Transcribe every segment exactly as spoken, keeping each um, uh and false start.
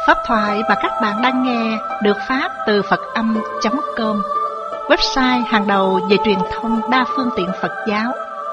Pháp thoại mà các bạn đang nghe được phát từ Phật Âm chấm com, website hàng đầu về truyền thông đa phương tiện Phật giáo.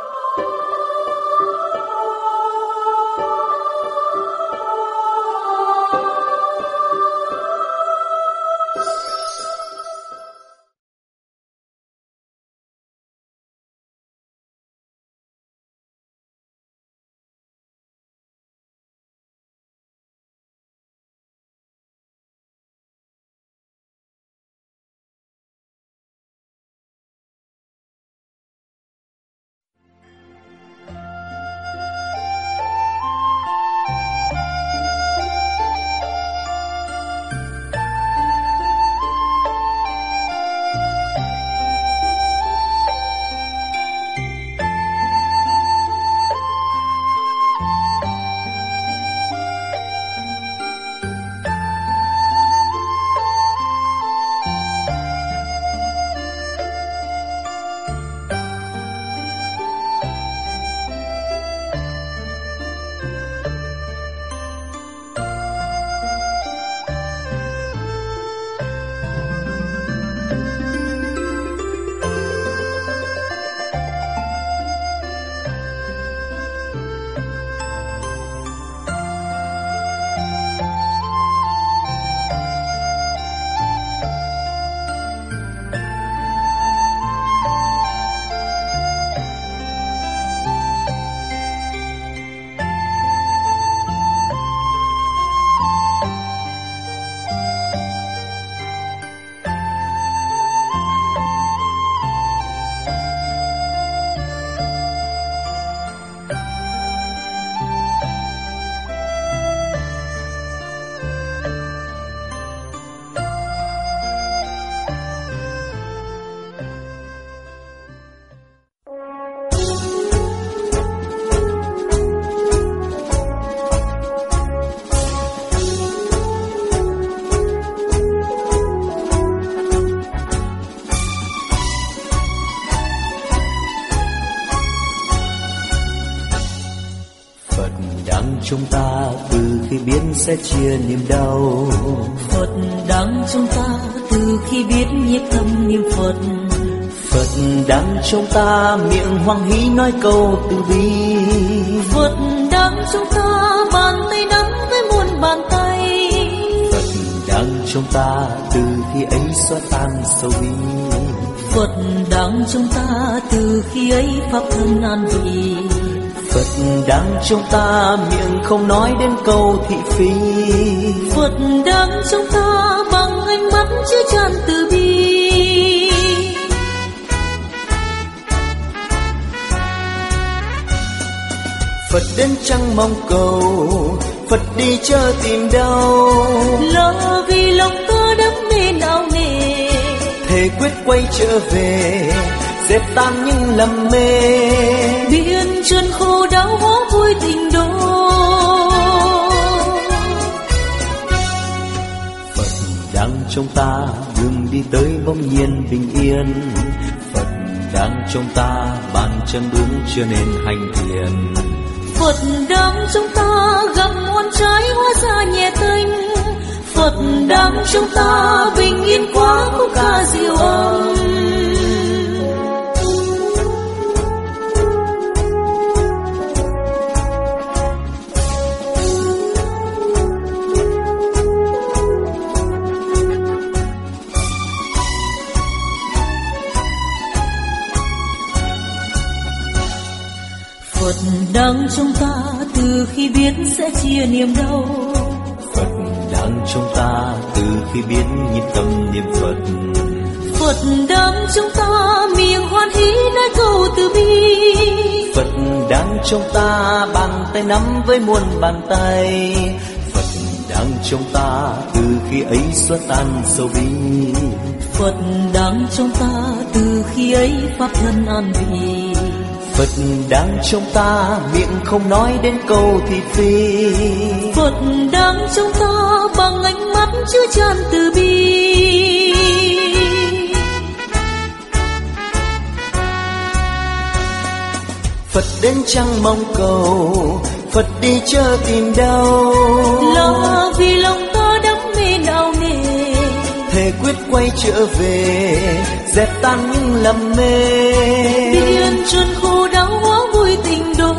Chúng ta từ khi biết sẽ chia niềm đau, Phật đang trong ta từ khi biết nhiếp tâm niệm Phật. Phật đang trong ta miệng hoan hỷ nói câu từ bi. Phật đang trong ta bàn tay nắm với muôn bàn tay. Phật đang trong ta từ khi ấy xóa tan sầu bi. Phật đang trong ta từ khi ấy pháp thân an vị. Phật đang trong ta miệng không nói đến câu thị phi. Phật đang trong ta bằng ánh mắt chứa chan từ bi. Phật đến chẳng mong cầu, Phật đi chớ tìm đâu. Là vì lòng ta đắm mê não nề, thề quyết quay trở về, dẹp tan những lầm mê. biển trơn khô đau hóa vui tình đô. Phật đang trong ta đường đi tới bỗng nhiên bình yên. Phật đang trong ta bàn chân đúng chưa nên hành thiền. Phật đang trong ta gặp muôn trái hóa ra nhẹ tênh. Phật đang trong ta bình yên quá khúc ca diệu âm. Phật đang trong ta từ khi biết sẽ chia niềm đau. Phật đang trong ta từ khi biết nhịp tâm niệm Phật. Phật đang trong ta miệng hoan hỷ nói câu từ bi. Phật đang trong ta bàn tay nắm với muôn bàn tay. Phật đang trong ta từ khi ấy xóa tan sầu bi. Phật đang trong ta từ khi ấy pháp thân an vị. Phật đang trong ta miệng không nói đến câu thị phi. Phật đang trong ta bằng ánh mắt chứa chan từ bi. Phật đến chẳng mong cầu, Phật đi chớ tìm đâu. Là vì lòng ta đã biết quay trở về, dẹp tan những lầm mê. Bình yên chuồn khổ đau hóa vui tình đôi.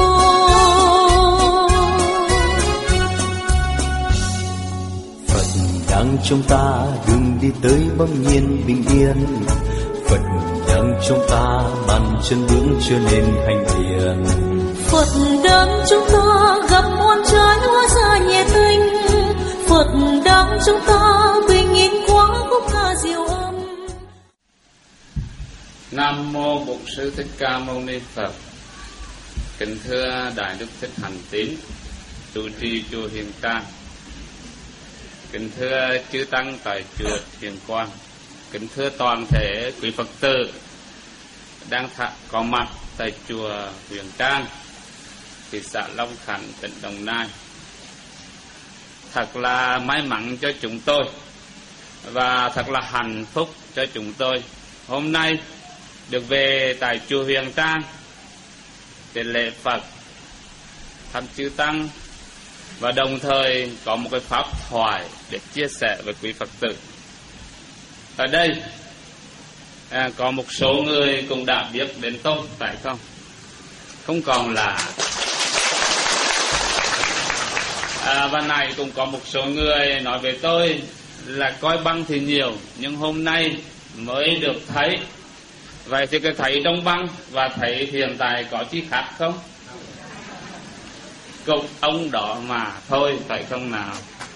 Phật đang trong ta, đừng đi tới bỗng nhiên bình yên. Phật đang trong ta, bàn chân bước chưa nên hành thiền. Phật đang trong ta, gặp oan trái hóa ra nhẹ tình. Phật đang trong ta, bình yên quá khúc ca diệu âm. Nam mô Bổn Sư Thích Ca Mâu Ni Phật. Kính thưa Đại Đức Thích Hành Tín, trụ trì chùa Hiền Trang. Kính thưa chư tăng tại chùa Thiền Quang. Kính thưa toàn thể quý Phật tử đang th- có mặt tại chùa Huyền Trang, thị xã Long Khánh, tỉnh Đồng Nai. Thật là may mắn cho chúng tôi và thật là hạnh phúc cho chúng tôi hôm nay được về tại chùa Huyền Trang để lễ Phật, thăm chư tăng và đồng thời có một cái pháp thoại để chia sẻ với quý Phật tử. Ở đây à, có một số người cũng đã biết đến tôi, phải không? Không còn là à, và này cũng có một số người nói về tôi là coi băng thì nhiều, nhưng hôm nay mới được thấy. Vậy thì cái thấy trong băng và thấy hiện tại có chi khác không? Cục ông đó mà thôi, phải không nào?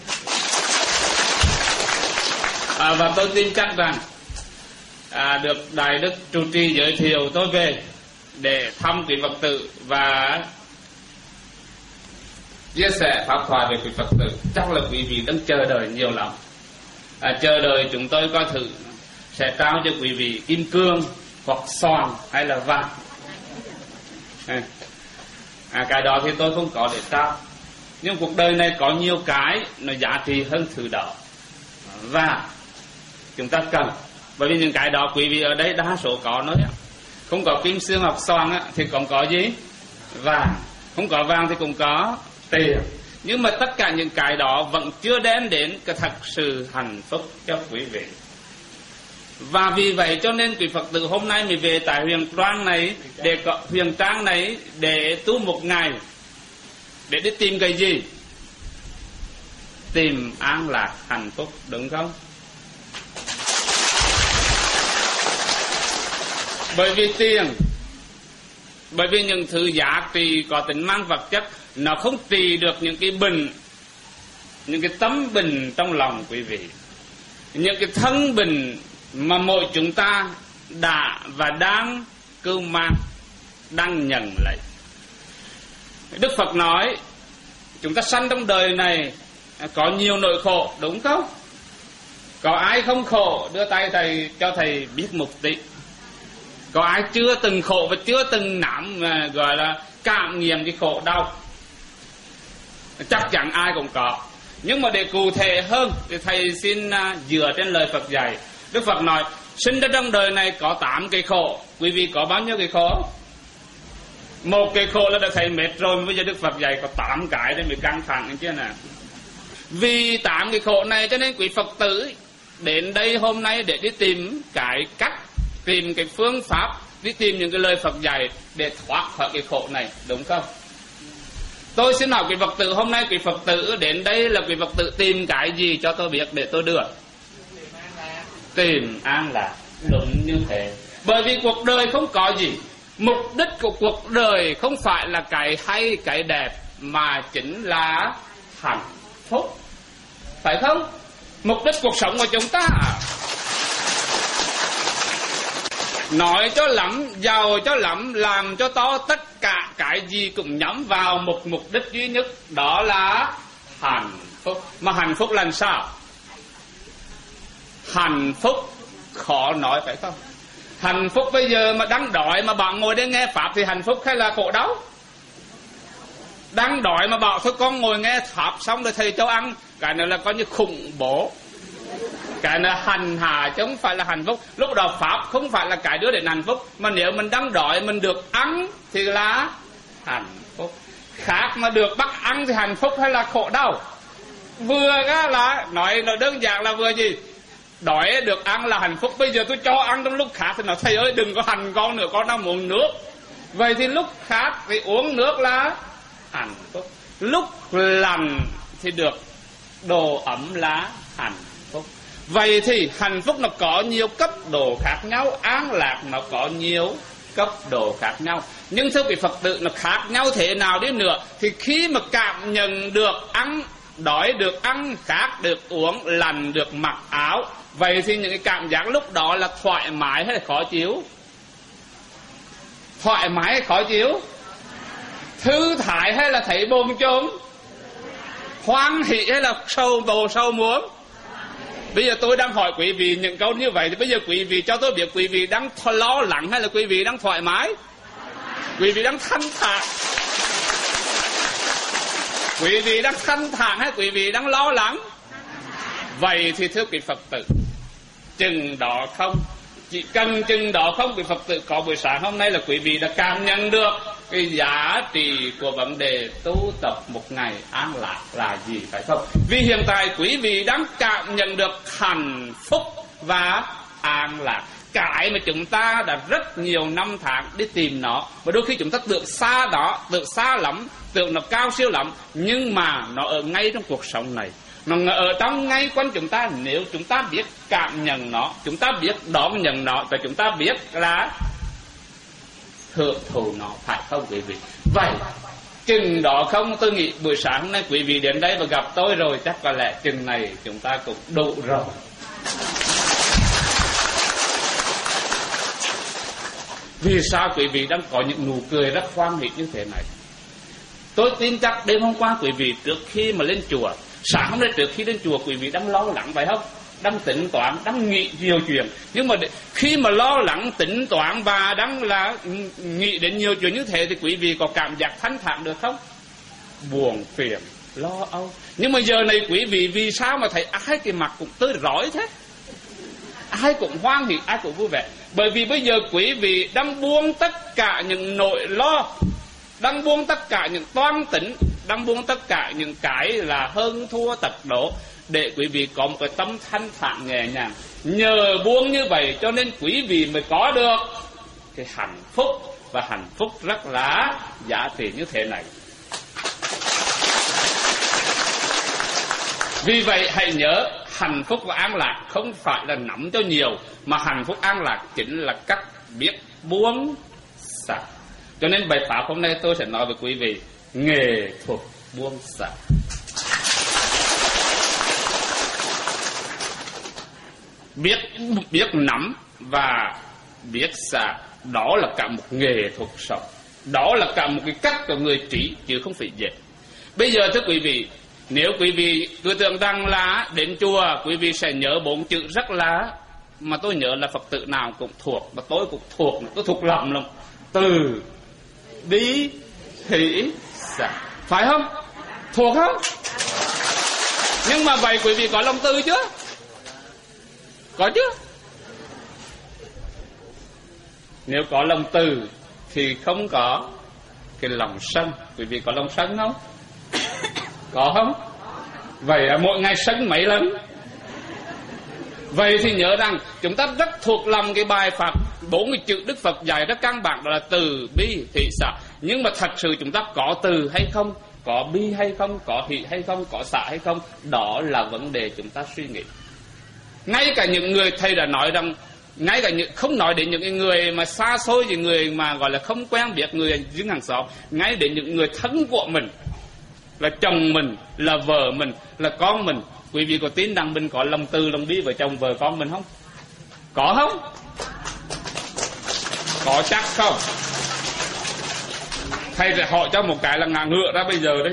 À, và tôi tin chắc rằng à, được Đại Đức trụ trì giới thiệu tôi về để thăm quý Phật tử và chia sẻ pháp thoại về quý Phật tử. Chắc là quý vị đang chờ đợi nhiều lắm. À, chờ đợi chúng tôi coi thử sẽ trao cho quý vị kim cương hoặc xoàn hay là vàng. À, à, cái đó thì tôi không có để trao. Nhưng cuộc đời này có nhiều cái nó giá trị hơn thứ đó, và chúng ta cần. Bởi vì những cái đó quý vị ở đây đa số có nói, không có kim xương hoặc xoàn á, thì còn có gì? Vàng. Không có vàng thì cũng có tiền. Nhưng mà tất cả những cái đó vẫn chưa đem đến cái thật sự hạnh phúc cho quý vị. Và vì vậy cho nên quý Phật tử hôm nay mình về tại Huyền Trang này để có, Huyền Trang này để tu một ngày để đi tìm cái gì? Tìm an lạc hạnh phúc, đúng không? Bởi vì tiền, bởi vì những thứ giá trị có tính mang vật chất nó không trị được những cái bình, những cái tấm bình trong lòng quý vị, những cái thân bình mà mỗi chúng ta đã và đang cưu mang, đang nhận lấy. Đức Phật nói chúng ta sanh trong đời này có nhiều nỗi khổ, đúng không? Có ai không khổ? Đưa tay thầy cho thầy biết một tí. Có ai chưa từng khổ và chưa từng nắm gọi là cảm nghiệm cái khổ đau? Chắc chắn ai cũng có. Nhưng mà để cụ thể hơn thì thầy xin dựa trên lời Phật dạy. Đức Phật nói sinh ra trong đời này có tám cái khổ. Quý vị có bao nhiêu cái khổ? Một cái khổ là đã thấy mệt rồi, mà bây giờ Đức Phật dạy có tám cái để mới căng thẳng chứ nè. Vì tám cái khổ này cho nên quý Phật tử đến đây hôm nay để đi tìm cái cách, tìm cái phương pháp, đi tìm những cái lời Phật dạy để thoát khỏi cái khổ này, đúng không? Tôi xin hỏi quý Phật tử hôm nay quý Phật tử đến đây là quý Phật tử tìm cái gì cho tôi biết để tôi đưa? Tìm an lạc, đúng như thế. Bởi vì cuộc đời không có gì. Mục đích của cuộc đời không phải là cái hay, cái đẹp, mà chính là hạnh phúc, phải không? Mục đích cuộc sống của chúng ta nói cho lắm, giàu cho lắm, làm cho to, tất cả cái gì cũng nhắm vào một mục đích duy nhất, đó là hạnh phúc. Mà hạnh phúc là sao? Hạnh phúc khó nói, phải không? Hạnh phúc bây giờ mà đang đói mà bạn ngồi đây nghe pháp thì hạnh phúc hay là khổ đau? Đang đói mà bảo thôi con ngồi nghe pháp xong rồi thầy cho ăn, cái này là coi như khủng bố. Cái này hành hạ chứ không phải là hạnh phúc. Lúc đó pháp không phải là cái đứa để hạnh phúc, mà nếu mình đang đói mình được ăn thì là hạnh phúc. Khác mà được bắt ăn thì hạnh phúc hay là khổ đau? Vừa đó là nói nó đơn giản là vừa gì? đói được ăn là hạnh phúc. Bây giờ tôi cho ăn trong lúc khát thì nó thầy ơi đừng có hành con nữa, con đang uống nước. Vậy thì lúc khát thì uống nước là hạnh phúc. Lúc lành thì được đồ ấm là hạnh phúc. Vậy thì hạnh phúc nó có nhiều cấp độ khác nhau, an lạc nó có nhiều cấp độ khác nhau. Nhưng thưa quý Phật tử, nó khác nhau thế nào đi nữa thì khi mà cảm nhận được ăn, đói được ăn, khát được uống, lành được mặc áo, vậy thì những cái cảm giác lúc đó là thoải mái hay là khó chịu? Thoải mái hay khó chịu? Thư thái hay là thấy bồn chồn? Hoan hỷ hay là sâu bầu sâu muốn? Bây giờ tôi đang hỏi quý vị những câu như vậy thì bây giờ quý vị cho tôi biết quý vị đang lo lắng hay là quý vị đang thoải mái? Quý vị đang thanh thản? Quý vị đang thanh thản hay quý vị đang lo lắng? Vậy thì thưa quý Phật tử, chừng đó không, chỉ cần chừng đó không, quý Phật tử có buổi sáng hôm nay là quý vị đã cảm nhận được cái giá trị của vấn đề tu tập một ngày an lạc là gì, phải không? Vì hiện tại quý vị đang cảm nhận được hạnh phúc và an lạc, cái mà chúng ta đã rất nhiều năm tháng đi tìm nó, và đôi khi chúng ta tưởng xa đó, tưởng xa lắm, tưởng nó cao siêu lắm, nhưng mà nó ở ngay trong cuộc sống này, nó ở trong ngay quanh chúng ta. Nếu chúng ta biết cảm nhận nó, chúng ta biết đón nhận nó, và chúng ta biết là hưởng thụ nó, phải không quý vị? Vậy chừng đó không, tôi nghĩ buổi sáng hôm nay quý vị đến đây và gặp tôi rồi, chắc có lẽ chừng này chúng ta cũng đủ rồi. Vì sao quý vị đang có những nụ cười rất hoan hỷ như thế này? Tôi tin chắc đêm hôm qua quý vị trước khi mà lên chùa, sáng hôm nay trước khi lên chùa, quý vị đang lo lắng phải không? Đang tính toán, đang nghĩ nhiều chuyện. Nhưng mà khi mà lo lắng, tính toán và đang là nghĩ đến nhiều chuyện như thế thì quý vị có cảm giác thanh thản được không? Buồn phiền, lo âu. Nhưng mà giờ này quý vị vì sao mà thấy ai cái mặt cũng tươi rói thế? Ai cũng hoan hỷ, ai cũng vui vẻ. Bởi vì bây giờ quý vị đang buông tất cả những nỗi lo, đang buông tất cả những toan tính, đang buông tất cả những cái là hơn thua tật đổ, để quý vị có một cái tâm thanh thản nhẹ nhàng. Nhờ buông như vậy cho nên quý vị mới có được cái hạnh phúc, và hạnh phúc rất là giá trị như thế này. Vì vậy hãy nhớ, hạnh phúc và an lạc không phải là nắm cho nhiều, mà hạnh phúc an lạc chính là cách biết buông xả. Cho nên bài pháp hôm nay tôi sẽ nói với quý vị nghệ thuật buông xả. Biết biết nắm và biết xả, đó là cả một nghệ thuật sống, đó là cả một cái cách của người trí, chứ không phải dễ. Bây giờ thưa quý vị, nếu quý vị cứ tưởng rằng là đến chùa quý vị sẽ nhớ bốn chữ rất là, mà tôi nhớ là Phật tử nào cũng thuộc, và tôi cũng thuộc, tôi thuộc lầm lắm: từ bi hỷ xả, phải không? Thuộc không? Nhưng mà vậy quý vị có lòng từ chưa? Có chứ? Nếu có lòng từ thì không có cái lòng sân. Quý vị có lòng sân không? Có không? Vậy à, mỗi ngày sân mấy lần? Vậy thì nhớ rằng chúng ta rất thuộc lòng cái bài pháp bốn cái chữ Đức Phật dạy rất căn bản, đó là từ bi hỷ xả. Nhưng mà thật sự chúng ta có từ hay không, có bi hay không, có hỷ hay không, có xả hay không, đó là vấn đề chúng ta suy nghĩ. Ngay cả những người thầy đã nói rằng, ngay cả những, không nói đến những người mà xa xôi, những người mà gọi là không quen biết, người dưới hàng xóm, ngay đến những người thân của mình, là chồng mình, là vợ mình, là con mình, quý vị có tin rằng mình có lòng từ, lòng bi với chồng vợ con mình không? Có không? Có chắc không? Thầy sẽ hỏi cho một cái là ngã ngựa ra bây giờ đấy.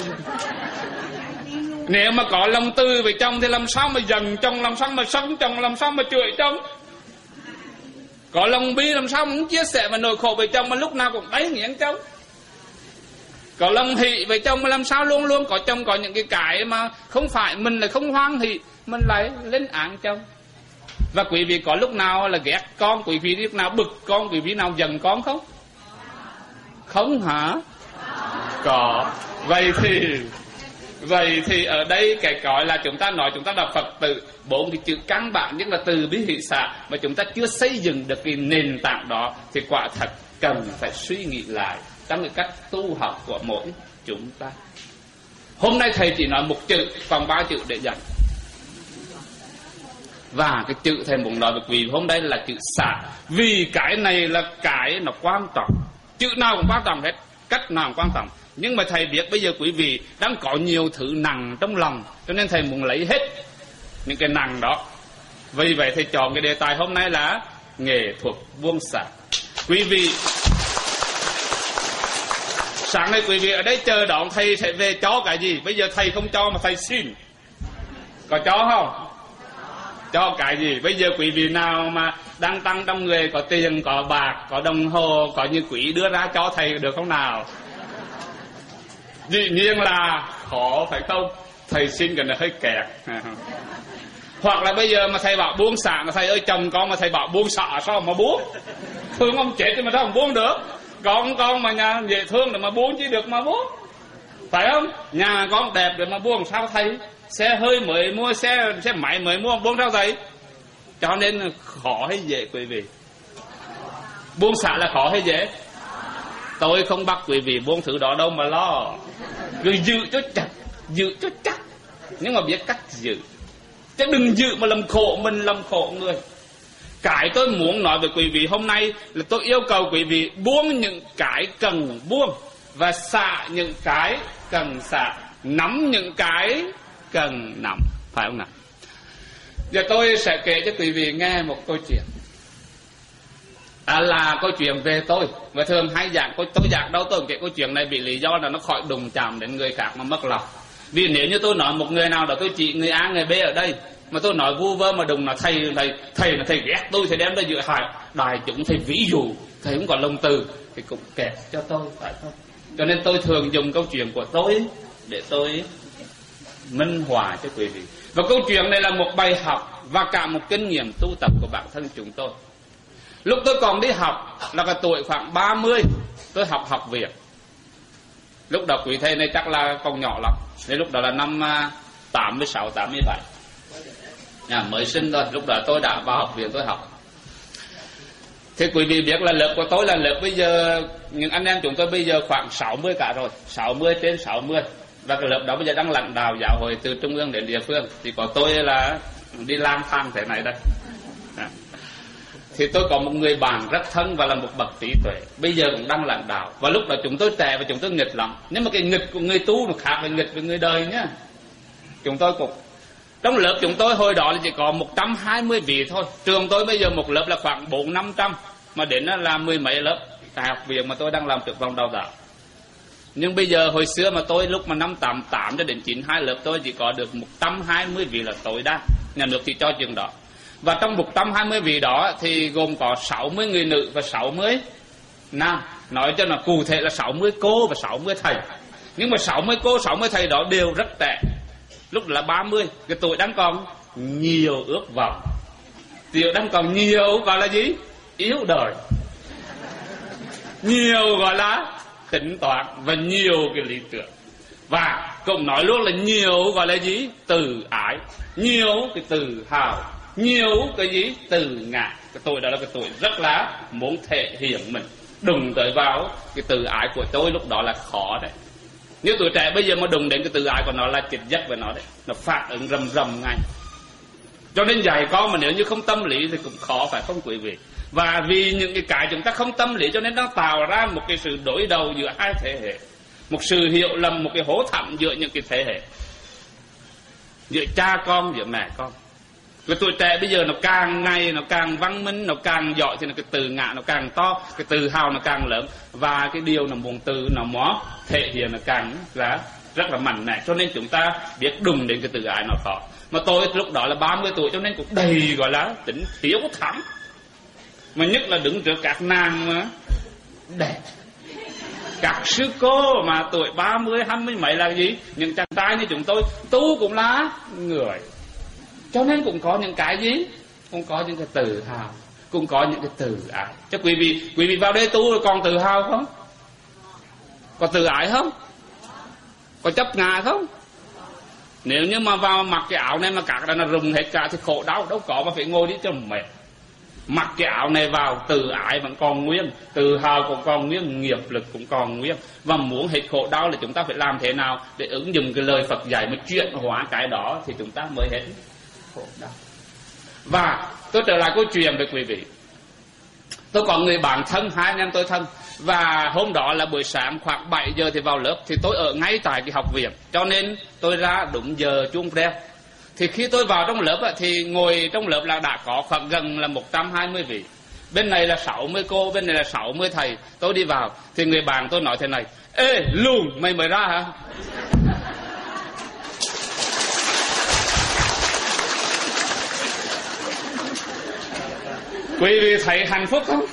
Nếu mà có lòng từ với chồng thì làm sao mà giận chồng, làm sao mà sống chồng, làm sao mà chửi chồng? Có lòng bi làm sao mà muốn chia sẻ và nỗi khổ với chồng mà lúc nào cũng đáy nghiến chồng? Có lòng hỷ với chồng mà làm sao luôn luôn có chồng có những cái cái mà không phải mình là không hoan hỷ, mình lại lên án chồng. Và quý vị có lúc nào là ghét con, quý vị lúc nào bực con, quý vị nào giận con không? Không hả? Có. Vậy thì Vậy thì ở đây cái gọi là chúng ta nói chúng ta đọc Phật tử bốn cái chữ căn bản nhất là từ bi hỷ xả, mà chúng ta chưa xây dựng được cái nền tảng đó thì quả thật cần phải suy nghĩ lại trong cái cách tu học của mỗi chúng ta. Hôm nay thầy chỉ nói một chữ, còn ba chữ để dành. Và cái chữ thầy muốn nói với quý vị hôm nay là chữ xả. Vì cái này là cái nó quan trọng. Chữ nào cũng quan trọng hết, cách nào cũng quan trọng. Nhưng mà thầy biết bây giờ quý vị đang có nhiều thứ nặng trong lòng, cho nên thầy muốn lấy hết những cái nặng đó. Vì vậy thầy chọn cái đề tài hôm nay là nghệ thuật buông xả. Quý vị, sáng nay quý vị ở đây chờ đón thầy sẽ về cho cái gì? Bây giờ thầy không cho mà thầy xin. Có cho không? Cho cái gì? Bây giờ quý vị nào mà đang tăng trong người có tiền, có bạc, có đồng hồ, có như quỹ đưa ra cho thầy được không nào? Dĩ nhiên là khó phải không? Thầy xin cái này hơi kẹt. Hoặc là bây giờ mà thầy bảo buông xả, mà thầy ơi chồng con mà thầy bảo buông xả sao mà buông? Thương ông chết thì mà sao mà buông được? Con con mà nhà dễ thương để mà buông chứ được mà buông. Phải không? Nhà con đẹp để mà buông sao thầy? Xe hơi mới mua, xe xe máy mới mua buông sao thầy? Cho nên khó hay dễ quý vị? Buông xả là khó hay dễ? Tôi không bắt quý vị buông thứ đó đâu mà lo. Cứ giữ cho chặt, giữ cho chắc, nhưng mà biết cách giữ. Chứ đừng giữ mà làm khổ mình, làm khổ người. Cái tôi muốn nói với quý vị hôm nay là tôi yêu cầu quý vị buông những cái cần buông và xả những cái cần xả, nắm những cái cần nắm, phải không nào? Giờ tôi sẽ kể cho quý vị nghe một câu chuyện. À, là câu chuyện về tôi. Và thường hay giảng, tôi giảng đâu tôi kể câu chuyện này bị lý do là nó khỏi đụng chạm đến người khác mà mất lòng. Vì nếu như tôi nói một người nào đó, tôi chỉ người A người B ở đây, mà tôi nói vu vơ mà đùng là thầy thầy thầy là thầy ghét tôi, thầy đem ra giữa hại đại chúng, thầy ví dụ, thầy không có lòng từ thì cũng kẹt cho tôi, phải không? Cho nên tôi thường dùng câu chuyện của tôi để tôi minh họa cho quý vị. Và câu chuyện này là một bài học và cả một kinh nghiệm tu tập của bản thân chúng tôi. Lúc tôi còn đi học là cái tuổi khoảng ba mươi, tôi học học viện. Lúc đó quý thầy này chắc là còn nhỏ lắm, nên lúc đó là năm tám mươi sáu, tám mươi bảy, à, mới sinh thôi. Lúc đó tôi đã vào học viện tôi học. Thì quý vị biết là lớp của tôi là lớp bây giờ, những anh em chúng tôi bây giờ khoảng sáu mươi cả rồi, sáu mươi trên sáu mươi. Và cái lớp đó bây giờ đang lãnh đạo giáo hội từ trung ương đến địa phương. Thì có tôi là đi lang thang thế này đây. À. Thì tôi có một người bạn rất thân và là một bậc trí tuệ, bây giờ cũng đang lãnh đạo. Và lúc đó chúng tôi trẻ và chúng tôi nghịch lắm. Nhưng mà cái nghịch của người tu nó khác với nghịch với người đời nhá. Chúng tôi cũng trong lớp chúng tôi hồi đó là chỉ có một trăm hai mươi vị thôi. Trường tôi bây giờ một lớp là khoảng bốn năm trăm, mà đến là mười mấy lớp. Tại học viện mà tôi đang làm trưởng phòng đào tạo. Nhưng bây giờ hồi xưa mà tôi lúc mà năm tám tám cho đến chín hai lớp tôi chỉ có được một trăm hai mươi vị là tối đa. Nhà nước thì cho trường đó. Và trong một trăm hai mươi vị đó thì gồm có sáu mươi người nữ và sáu mươi nam. Nói cho nó cụ thể là sáu mươi cô và sáu mươi thầy. Nhưng mà sáu mươi cô, sáu mươi thầy đó đều rất trẻ. Lúc là ba mươi, cái tuổi đang còn nhiều ước vọng. Tiểu đang còn nhiều gọi là gì? Yếu đời. Nhiều gọi là tính toán và nhiều cái lý tưởng. Và cũng nói luôn là nhiều gọi là gì? Từ ái. Nhiều cái tự hào. Nhiều cái gì? Từ ngã. Cái tuổi đó là cái tuổi rất là muốn thể hiện mình. Đừng tới vào cái từ ái của tôi lúc đó là khó đấy. Nếu tuổi trẻ bây giờ mà đụng đến cái từ ái của nó là chịch giấc với nó đấy. Nó phản ứng rầm rầm ngay. Cho nên dạy con mà nếu như không tâm lý thì cũng khó, phải không quý vị? Và vì những cái cái chúng ta không tâm lý cho nên nó tạo ra một cái sự đối đầu giữa hai thế hệ. Một sự hiểu lầm, một cái hố thẳm giữa những cái thế hệ. Giữa cha con, giữa mẹ con. Cái tuổi trẻ bây giờ nó càng ngày nó càng văn minh, nó càng giỏi thì cái từ ngã nó càng to, cái tự hào nó càng lớn. Và cái điều nó muốn từ nó mó thể hiện nó càng ra rất là mạnh mẽ. Cho nên chúng ta biết đùng đến cái từ ái nó khó. Mà tôi lúc đó là ba mươi tuổi cho nên cũng đầy gọi là tính thiếu thẳm. Mà nhất là đứng trước các nàng đẹp, các sư cô mà tuổi ba mươi, hai mươi mấy là gì? Những chàng trai như chúng tôi tu cũng là người. Cho nên cũng có những cái gì? Cũng có những cái tự hào, cũng có những cái tự ái. Chứ quý vị, quý vị vào đây tu còn tự hào không? Có tự ái không? Có chấp ngã không? Nếu như mà vào mặc cái áo này mà cả cái nó rụng hết cả thì khổ đau, đâu có mà phải ngồi đi cho mệt. Mặc cái áo này vào, tự ái vẫn còn nguyên, tự hào cũng còn nguyên, nghiệp lực cũng còn nguyên. Và muốn hết khổ đau là chúng ta phải làm thế nào để ứng dụng cái lời Phật dạy mà chuyển hóa cái đó thì chúng ta mới hết khổ đau. Và tôi trở lại câu chuyện với quý vị. Tôi có người bạn thân, hai anh em tôi thân. Và hôm đó là buổi sáng khoảng bảy giờ thì vào lớp. Thì tôi ở ngay tại cái học viện, cho nên tôi ra đúng giờ chuông reo. Thì khi tôi vào trong lớp thì ngồi trong lớp là đã có khoảng gần là một trăm hai mươi vị. Bên này là sáu mươi cô, bên này là sáu mươi thầy. Tôi đi vào thì người bạn tôi nói thế này: ê lùn, mày mới ra hả? Quý vị thấy hạnh phúc không?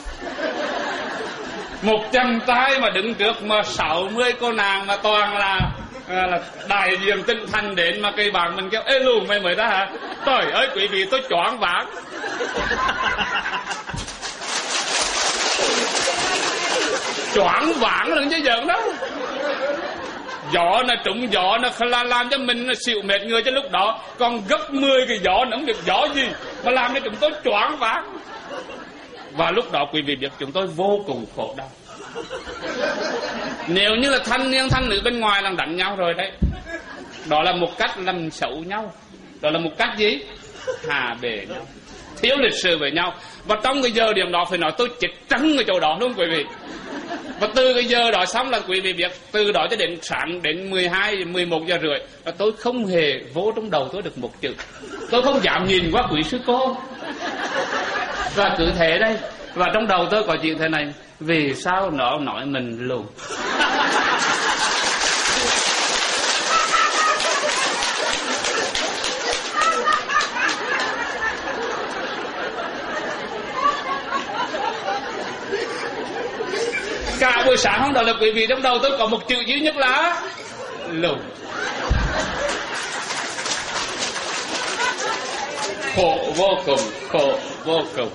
Một trăm tay mà đứng trước mà sáu mươi cô nàng mà toàn là, à, là đại diện tinh thần đến mà cây bạn mình kêu ê luôn mày mới ra hả? Trời ơi quý vị, tôi choáng váng. Choáng váng đừng chứ giỡn đâu. Gió nó trúng gió nó là làm cho mình nó xịu mệt người, cho lúc đó còn gấp mười cái gió nữa, không biết gió gì mà làm cho chúng tôi choáng váng. Và lúc đó quý vị biết chúng tôi vô cùng khổ đau. Nếu như là thanh niên thanh nữ bên ngoài đang đánh nhau rồi đấy, đó là một cách làm xấu nhau. Đó là một cách gì? Hà bể nhau, thiếu lịch sự với nhau. Và trong cái giờ điểm đó phải nói tôi chết trắng ở chỗ đó đúng không quý vị? Và từ cái giờ đó xong là quý vị biết, từ đó cho đến sáng đến mười hai, mười một giờ rưỡi là tôi không hề vô trong đầu tôi được một chữ. Tôi không dám nhìn qua quý sư cô. Và cứ thế đây. Và trong đầu tôi có chuyện thế này: vì sao nó nói mình lùn? Cả buổi sáng hôm đó là quý vị trong đầu tôi có một chữ duy nhất là lùn. Khổ vô cùng, khổ vô cùng.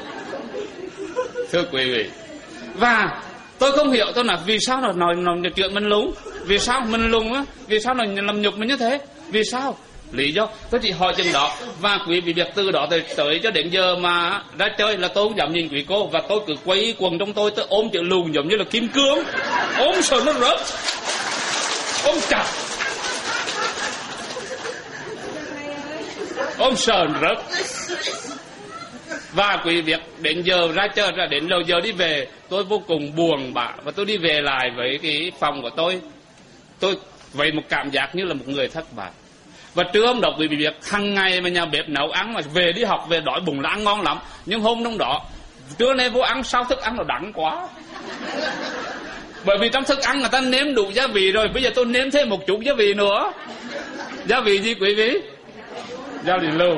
Thưa quý vị, và tôi không hiểu, tôi nói vì sao nó nói, nói chuyện mình lúng, vì sao mình lúng á, vì sao nó làm nhục mình như thế, vì sao? Lý do tôi chỉ hỏi chừng đó. Và quý vị biết từ đó tới, tới cho đến giờ mà ra chơi là tôi không dám nhìn quý cô, và tôi cứ quay quần trong tôi, tôi ôm chữ lùn giống như là kim cương, ôm sợ nó rớt, ôm chặt, ôm sợ nó rớt. Và quý vị đến giờ ra chơi, ra đến đầu giờ đi về, tôi vô cùng buồn bã. Và tôi đi về lại với cái phòng của tôi, tôi vậy một cảm giác như là một người thất bại. Và trưa hôm đó quý vị biết, hàng ngày mà nhà bếp nấu ăn mà về đi học về đói bụng là ăn ngon lắm. Nhưng hôm hôm đó trưa nay vô ăn sao thức ăn nó đắng quá. Bởi vì trong thức ăn người ta nếm đủ gia vị rồi, bây giờ tôi nếm thêm một chút gia vị nữa. Gia vị gì quý vị? Gia vị lùn.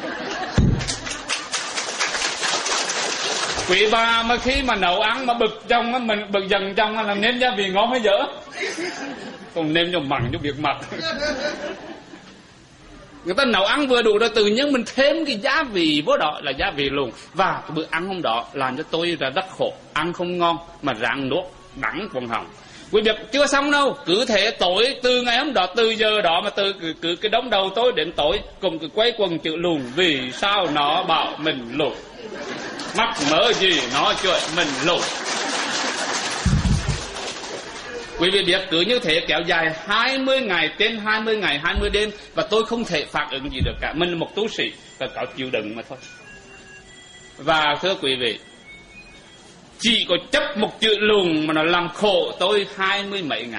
Quý bà mà khi mà nấu ăn mà bực trong á, mình bực dần trong á, là nếm gia vị ngon hay dở? Còn nêm cho mặn cho việc mặt. Người ta nấu ăn vừa đủ rồi, tự nhiên mình thêm cái gia vị vô đó là gia vị luôn. Và cái bữa ăn hôm đó làm cho tôi là rất khổ, ăn không ngon mà ráng nuốt đắng quần họng. Quý vị chưa xong đâu, cứ thế tối từ ngày hôm đó, từ giờ đó mà từ cứ, cứ cái đống đầu tôi đến tối cùng cứ quay quần chữ lùn. Vì sao nó bảo mình lùn? Mắc mớ gì nó chuyện mình lùn? Quý vị biết cứ như thế kéo dài hai mươi ngày, trên hai mươi ngày, hai mươi đêm. Và tôi không thể phản ứng gì được cả. Mình là một tu sĩ và có chịu đựng mà thôi. Và thưa quý vị, chỉ có chấp một chữ lùn mà nó làm khổ tôi hai mươi mấy ngày.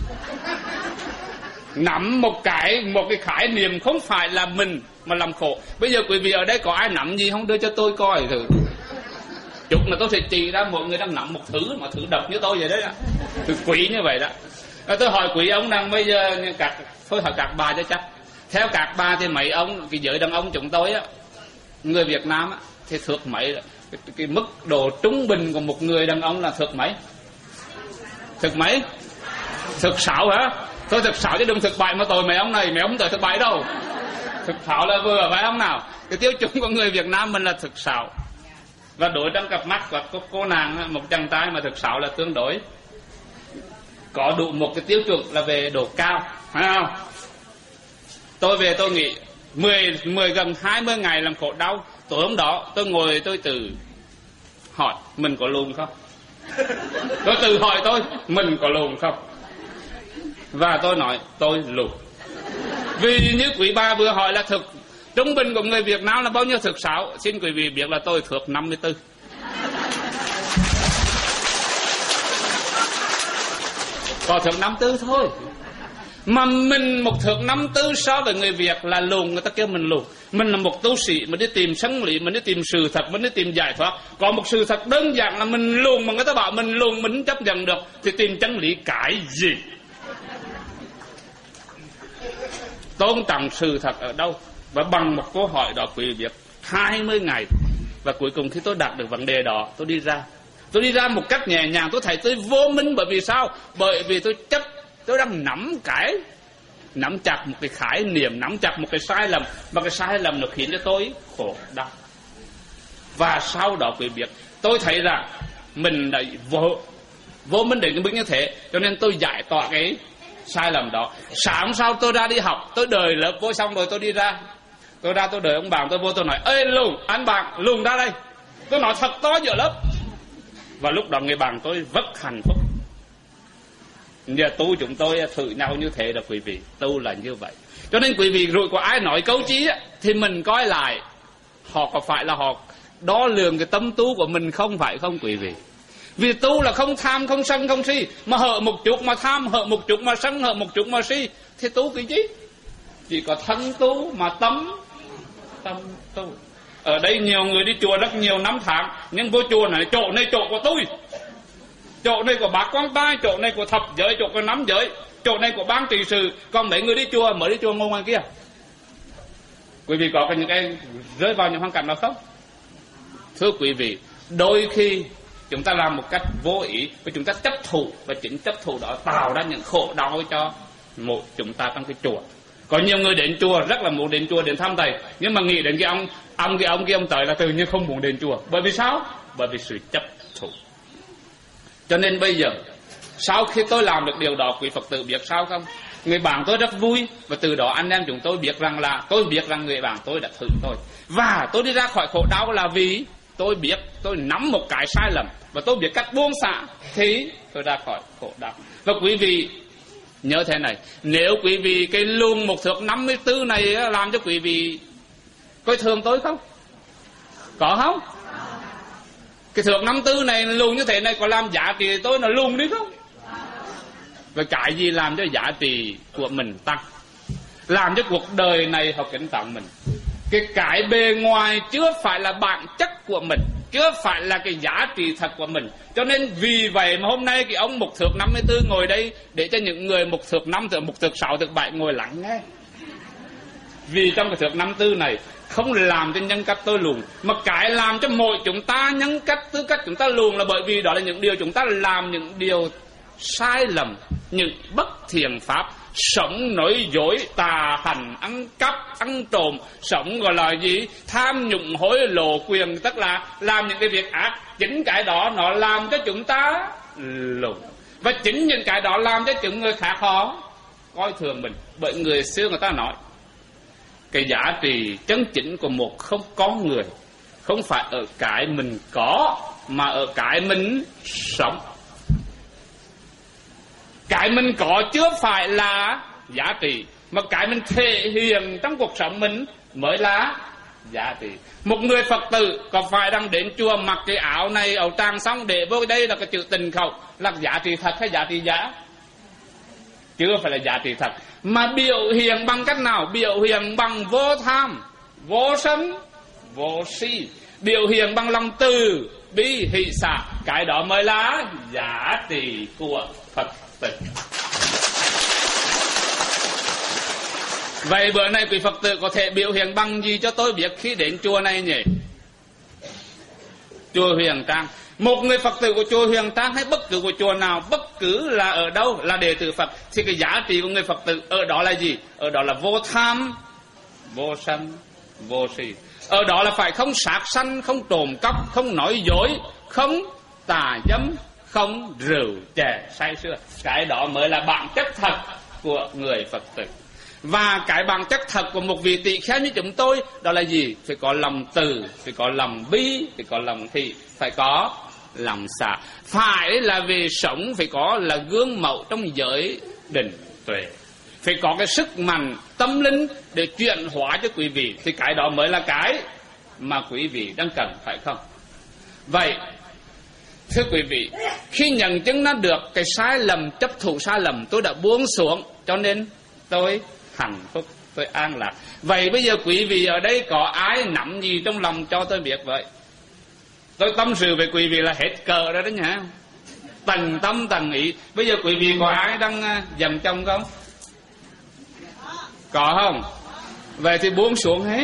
Nắm một cái một cái khái niệm không phải là mình mà làm khổ. Bây giờ quý vị ở đây có ai nắm gì không, đưa cho tôi coi thử. Chút là tôi sẽ chỉ ra mọi người đang nắm một thứ mà thứ độc như tôi vậy đấy ạ. Thứ quý như vậy đó. Và tôi hỏi quý ông rằng bây giờ các tôi hỏi các bà cho chắc. Theo các bà thì mấy ông, cái giới đàn ông chúng tôi á, người Việt Nam á, thì thuộc mấy cái, cái mức độ trung bình của một người đàn ông là thuộc mấy? Thuộc mấy? Thuộc sáu hả? Tôi thực sáu chứ đừng thực bảy mà tôi mấy ông này, mấy ông tới thực bảy đâu. Thực sáu là vừa phải không nào? Cái tiêu chuẩn của người Việt Nam mình là thực sáu. Và đối trong cặp mắt của cô, cô nàng, một chàng trai mà thực sáu là tương đối có đủ một cái tiêu chuẩn là về độ cao, phải không? Tôi về tôi nghĩ mười, mười gần hai mươi ngày làm khổ đau. Tối hôm đó tôi ngồi tôi tự hỏi mình có lùn không. Tôi tự hỏi tôi mình có lùn không. Và tôi nói tôi lùn. Vì như quý bà vừa hỏi là thực trung bình của người Việt Nam là bao nhiêu thực sáu. Xin quý vị biết là tôi thuộc năm mươi tư. Có thuộc năm tư thôi. Mà mình một thước năm tư so với người Việt là lùn, người ta kêu mình lùn. Mình là một tu sĩ, mình đi tìm chân lý, mình đi tìm sự thật, mình đi tìm giải thoát. Có một sự thật đơn giản là mình lùn mà người ta bảo mình lùn mình chấp nhận được thì tìm chân lý cái gì? Tôn trọng sự thật ở đâu? Và bằng một câu hỏi đó quý vị biết hai mươi ngày. Và cuối cùng khi tôi đạt được vấn đề đó, tôi đi ra. Tôi đi ra một cách nhẹ nhàng, tôi thấy tôi vô minh. Bởi vì sao? Bởi vì tôi chấp, tôi đang nắm cái nắm chặt một cái khái niệm, nắm chặt một cái sai lầm. Và cái sai lầm nó khiến cho tôi khổ đau. Và sau đó quý vị biết tôi thấy rằng mình đã vô vô minh đến cái mức như thế, cho nên tôi giải tỏa cái sai lầm đó. Sáng sau tôi ra đi học, tôi đợi lớp vô xong rồi tôi đi ra. Tôi ra tôi đợi ông bạn tôi vô, tôi nói ê lùn, anh bạn lùn ra đây. Tôi nói thật to giữa lớp. Và lúc đó người bạn tôi rất hạnh phúc. Giờ tu chúng tôi thử nhau như thế đó quý vị. Tu là như vậy. Cho nên quý vị rồi có ai nói câu chí á, thì mình coi lại họ có phải là họ đo lường cái tâm tu của mình không, phải không quý vị? Vì tu là không tham, không sân, không si. Mà hở một chút mà tham, hở một chút mà sân, hở một chút mà si thì tu cái gì? Chỉ có thân tu mà tâm tâm tu. Ở đây nhiều người đi chùa rất nhiều năm tháng, nhưng vô chùa này chỗ này chỗ của tôi, chỗ này của bác quan tai, chỗ này của thập giới, chỗ của năm giới, chỗ này của ban trị sự. Còn mấy người đi chùa mới đi chùa ngồi ngoài kia. Quý vị có những cái rơi vào những hoàn cảnh nào không? Thưa quý vị, đôi khi chúng ta làm một cách vô ý và chúng ta chấp thủ, và chính chấp thủ đó tạo ra những khổ đau cho một chúng ta trong cái chùa. Có nhiều người đến chùa rất là muốn đến chùa đến thăm thầy, nhưng mà nghĩ đến cái ông ông cái ông kia ông tới là tự nhiên không muốn đến chùa. Bởi vì sao? Bởi vì sự chấp thủ. Cho nên bây giờ sau khi tôi làm được điều đó, quý Phật tử biết sao không? Người bạn tôi rất vui, và từ đó anh em chúng tôi biết rằng là tôi biết rằng người bạn tôi đã thử tôi, và tôi đi ra khỏi khổ đau là vì tôi biết, tôi nắm một cái sai lầm và tôi biết cách buông xả thì tôi ra khỏi khổ đau. Và quý vị nhớ thế này, nếu quý vị cái luồng một thước năm mươi tư này làm cho quý vị coi thường tôi không? Có không? Cái thước năm mươi tư này luồng như thế này có làm giá trị tôi nó luồng đi không? Và cái gì làm cho giá trị của mình tăng, làm cho cuộc đời này họ kính trọng mình? Cái cái bề ngoài chưa phải là bản chất của mình, chưa phải là cái giá trị thật của mình. Cho nên vì vậy mà hôm nay cái ông mục thước năm mươi tư ngồi đây để cho những người mục thước năm, mục thước sáu, thước bảy ngồi lắng nghe. Vì trong cái thước năm mươi tư này không làm cho nhân cách tôi luồn, mà cái làm cho mỗi chúng ta nhân cách, tư cách chúng ta luồn là bởi vì đó là những điều chúng ta làm, những điều sai lầm, những bất thiện pháp, sống nói dối, tà hành, ăn cắp, ăn trộm, sống gọi là gì, tham nhũng hối lộ quyền, tức là làm những cái việc ác. Chính cái đó nó làm cho chúng ta lùn, và chính những cái đó làm cho những người khác họ coi thường mình. Bởi người xưa người ta nói cái giá trị chân chính của một không con người không phải ở cái mình có, mà ở cái mình sống. Cái mình có chưa phải là giá trị, mà cái mình thể hiện trong cuộc sống mình mới là giá trị. Một người Phật tử có phải đang đến chùa mặc cái áo này, áo tràng xong để vô đây là cái chữ tình khẩu là giá trị thật hay giá trị giả? Chưa phải là giá trị thật. Mà biểu hiện bằng cách nào? Biểu hiện bằng vô tham, vô sân, vô si, biểu hiện bằng lòng từ bi hỷ xả. Cái đó mới là giá trị của Phật tử. Vậy bữa nay quý Phật tử có thể biểu hiện bằng gì cho tôi biết khi đến chùa này nhỉ? Chùa Huyền Trang. Một người Phật tử của chùa Huyền Trang hay bất cứ của chùa nào, bất cứ là ở đâu là đệ tử Phật, thì cái giá trị của người Phật tử ở đó là gì? Ở đó là vô tham, vô sân, vô si. Ở đó là phải không sát sanh, không trộm cắp, không nói dối, không tà dâm, không rượu chè say sưa. Cái đó mới là bản chất thật của người Phật tử. Và cái bản chất thật của một vị tỳ kheo như chúng tôi đó là gì? Phải có lòng từ, phải có lòng bi, phải có lòng thị, phải có lòng xả. Phải là về sống, phải có là gương mẫu trong giới định tuệ. Phải có cái sức mạnh tâm linh để chuyển hóa cho quý vị. Thì cái đó mới là cái mà quý vị đang cần, phải không? Vậy, thưa quý vị, khi nhận chứng nó được cái sai lầm, chấp thủ sai lầm, tôi đã buông xuống, cho nên tôi hạnh phúc, tôi an lạc. Vậy bây giờ quý vị ở đây có ai nắm gì trong lòng cho tôi biết vậy? Tôi tâm sự với quý vị là hết cờ đó đó nhá. Tầng tâm tầng ý. Bây giờ quý vị có ai đang dầm trong không? Có không? Vậy thì buông xuống hết.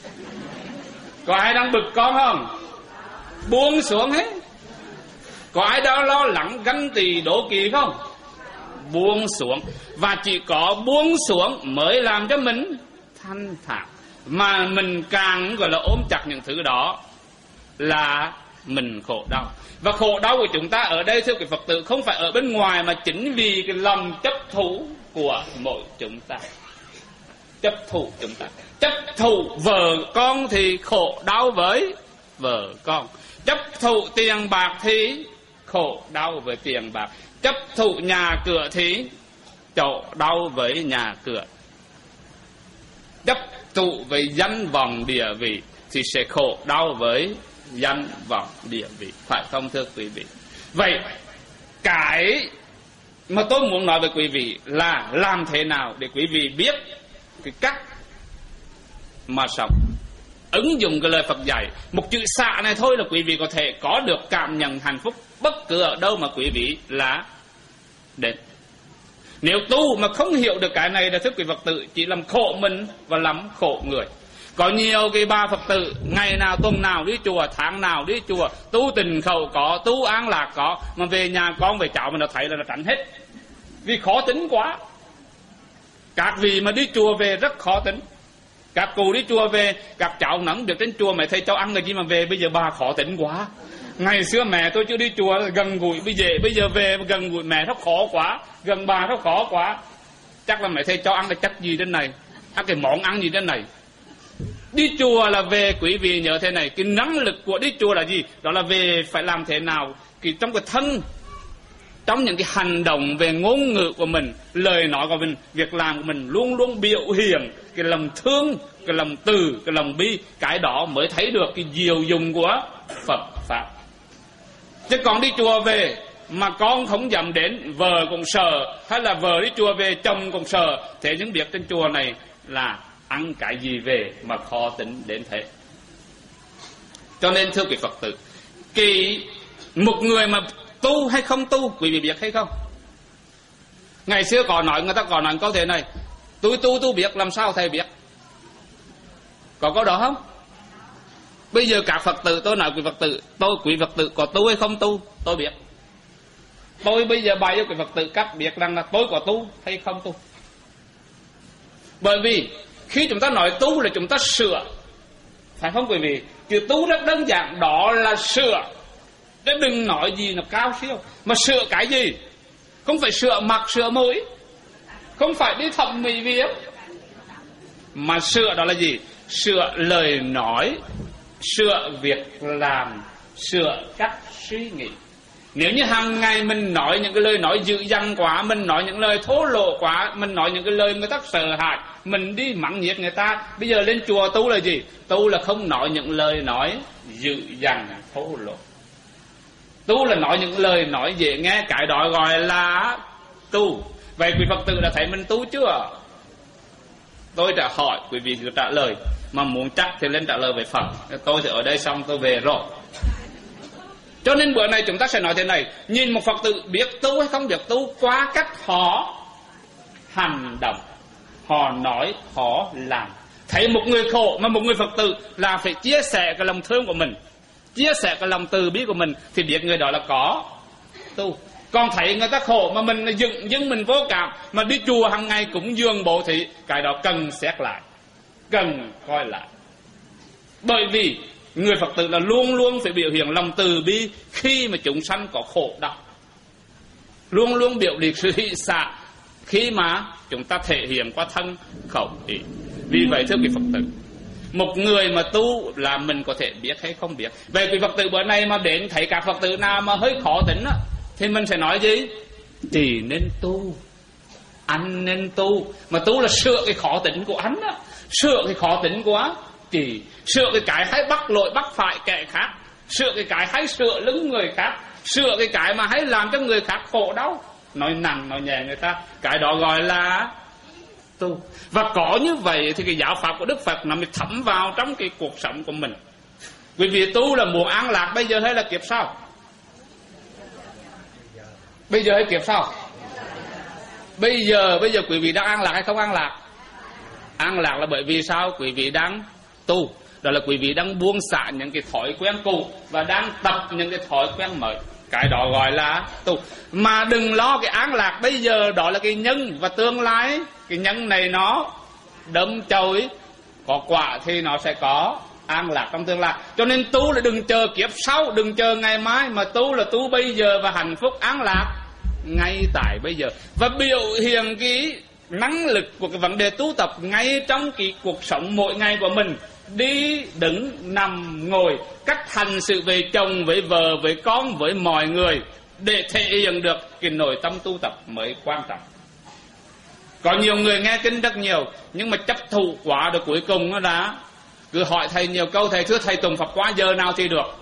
Có ai đang bực con không? Buông xuống hết. Có ai đang lo lắng ganh tị đố kỵ không? Buông xuống. Và chỉ có buông xuống mới làm cho mình thanh thản. Mà mình càng gọi là ôm chặt những thứ đó là mình khổ đau. Và khổ đau của chúng ta ở đây thưa quý Phật tử không phải ở bên ngoài, mà chính vì cái lòng chấp thủ của mỗi chúng ta. Chấp thủ chúng ta. Chấp thủ vợ con thì khổ đau với vợ con. Chấp thủ tiền bạc thì khổ đau với tiền bạc. Chấp thủ nhà cửa thì khổ đau với nhà cửa. Chấp thủ với danh vọng địa vị thì sẽ khổ đau với danh vọng địa vị, phải không thưa quý vị? Vậy cái mà tôi muốn nói với quý vị là làm thế nào để quý vị biết cái cách mà sống, ứng dụng cái lời Phật dạy. Một chữ xả này thôi là quý vị có thể có được cảm nhận hạnh phúc bất cứ ở đâu mà quý vị là đến. Nếu tu mà không hiểu được cái này là thưa quý Phật tử chỉ làm khổ mình và làm khổ người. Có nhiều cái bà Phật tử ngày nào tuần nào đi chùa, tháng nào đi chùa, tu tình khẩu có, tu an lạc có, mà về nhà con về cháu mình nó thấy là nó tránh hết. Vì khó tính quá. Các vị mà đi chùa về rất khó tính. Các cụ đi chùa về, các cháu nắng được đến chùa mẹ thầy cháu ăn cái gì mà về, bây giờ bà khó tính quá. Ngày xưa mẹ tôi chưa đi chùa gần gũi, bây giờ bây giờ về gần gũi mẹ nó khó quá, gần bà nó khó quá. Chắc là mẹ thầy cháu ăn cái chất gì đến này, ăn cái món ăn gì đến này. Đi chùa là về quý vị nhớ thế này, cái năng lực của đi chùa là gì? Đó là về phải làm thế nào cái trong cái thân, trong những cái hành động về ngôn ngữ của mình, lời nói của mình, việc làm của mình luôn luôn biểu hiện cái lòng thương, cái lòng từ, cái lòng bi. Cái đó mới thấy được cái diệu dụng của Phật Pháp. Chứ còn đi chùa về mà con không dám đến, vợ cũng sợ, hay là vợ đi chùa về chồng cũng sợ, thế những việc trên chùa này là ăn cái gì về mà khó tính đến thế. Cho nên thưa quý Phật tử, cái một người mà tu hay không tu quý vị biết hay không? Ngày xưa có nói, người ta có nói câu thế này: tôi tu tôi biết, làm sao thầy biết? Có câu đó không? Bây giờ các Phật tử, tôi nói quý Phật tử, tôi quý Phật tử có tu hay không tu tôi biết. Tôi bây giờ bày cho quý Phật tử cách biết rằng là tôi có tu hay không tu. Bởi vì khi chúng ta nói tu là chúng ta sửa, phải không quý vị? Chữ tu rất đơn giản, đó là sửa. Chứ đừng nói gì là cao siêu. Mà sửa cái gì? Không phải sửa mặt, sửa mũi, không phải đi thẩm mỹ viện, mà sửa đó là gì? Sửa lời nói, sửa việc làm, sửa cách suy nghĩ. Nếu như hàng ngày mình nói những cái lời nói dữ dằn quá, mình nói những lời thô lỗ quá, mình nói những cái lời người ta sợ hãi, mình đi mắng nhiếc người ta. Bây giờ lên chùa tu là gì? Tu là không nói những lời nói dữ dằn thô lỗ. Tu là nói những lời nói dễ nghe, cái đó gọi là tu. Vậy quý Phật tử đã thấy mình tu chưa? Tôi đã hỏi, quý vị cứ trả lời. Mà muốn chắc thì lên trả lời với Phật. Tôi thì ở đây xong tôi về rồi. Cho nên bữa nay chúng ta sẽ nói thế này: nhìn một Phật tử biết tu hay không biết tu qua cách họ hành động, họ nói, họ làm. Thấy một người khổ mà một người Phật tử là phải chia sẻ cái lòng thương của mình, chia sẻ cái lòng từ bi của mình, thì biết người đó là có tu. Còn thấy người ta khổ mà mình dừng dưng mình vô cảm, mà đi chùa hàng ngày cũng dường bố thí, cái đó cần xét lại, cần coi lại. Bởi vì người Phật tử là luôn luôn phải biểu hiện lòng từ bi khi mà chúng sanh có khổ đau, luôn luôn biểu hiện sự hỷ xả, khi mà chúng ta thể hiện qua thân khẩu ý. Vì vậy thưa quý Phật tử, một người mà tu là mình có thể biết hay không biết. Vậy quý Phật tử bữa nay mà đến thấy các Phật tử nào mà hơi khó tính á, thì mình sẽ nói gì? Thì nên tu, anh nên tu. Mà tu là sửa cái khó tính của anh á, sửa cái khó tính của chỉ, sửa cái cái hay bắt lỗi bắt phải kẻ khác, sửa cái cái hay sửa lưng người khác, sửa cái cái mà hay làm cho người khác khổ đau. Nói nặng nói nhẹ người ta, cái đó gọi là tu. Và có như vậy thì cái giáo pháp của Đức Phật nó mới thấm vào trong cái cuộc sống của mình. Quý vị tu là muốn an lạc bây giờ hay là kiếp sau? Bây giờ hay kiếp sau? Bây giờ, bây giờ quý vị đang an lạc hay không an lạc? An lạc là bởi vì sao? Quý vị đang tu. Đó là quý vị đang buông xả những cái thói quen cũ và đang tập những cái thói quen mới. Cái đó gọi là tu. Mà đừng lo cái an lạc bây giờ, đó là cái nhân, và tương lai cái nhân này nó đâm chồi có quả thì nó sẽ có an lạc trong tương lai. Cho nên tu là đừng chờ kiếp sau, đừng chờ ngày mai, mà tu là tu bây giờ và hạnh phúc an lạc ngay tại bây giờ. Và biểu hiện cái năng lực của cái vấn đề tu tập ngay trong cái cuộc sống mỗi ngày của mình. Đi, đứng, nằm, ngồi, cách hành sự về chồng, với vợ, với con, với mọi người, để thể hiện được cái nội tâm tu tập mới quan trọng. Có nhiều người nghe kinh rất nhiều, nhưng mà chấp thụ quá được cuối cùng nó đã cứ hỏi thầy nhiều câu: thầy thưa thầy tùng Phật Hoa giờ nào thì được?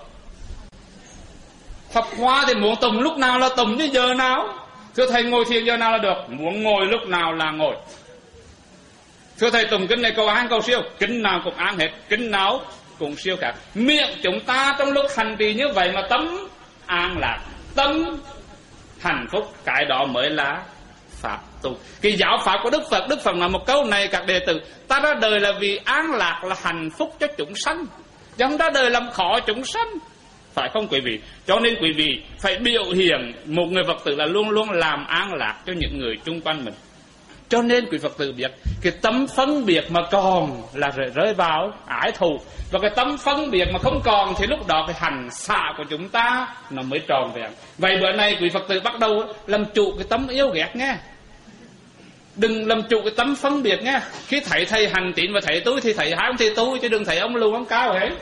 Phật Hoa thì muốn tùng lúc nào là tùng chứ giờ nào? Thưa thầy ngồi thiền giờ nào là được? Muốn ngồi lúc nào là ngồi. Thưa thầy tùng kinh này cầu an cầu siêu, kinh nào cũng an hết, kinh nào cũng siêu cả. Miệng chúng ta trong lúc hành trì như vậy mà tâm an lạc, tâm hạnh phúc, cái đó mới là pháp tu. Cái giáo pháp của Đức Phật, Đức Phật nói một câu này các đệ tử: ta ra đời là vì an lạc, là hạnh phúc cho chúng sanh, chứ không ra đời làm khó chúng sanh. Phải không quý vị? Cho nên quý vị phải biểu hiện một người Phật tử là luôn luôn làm an lạc cho những người chung quanh mình. Cho nên quý Phật tử biết cái tâm phân biệt mà còn là rơi vào ái thù, và cái tâm phân biệt mà không còn thì lúc đó cái hành xạ của chúng ta nó mới tròn vẹn. Vậy bữa nay quý Phật tử bắt đầu làm chủ cái tâm yêu ghét nghe, đừng làm chủ cái tâm phân biệt nghe. Khi thấy thầy hành tín và thấy tôi thì thấy hai ông thì tôi, chứ đừng thấy ông lùn ông cao ấy,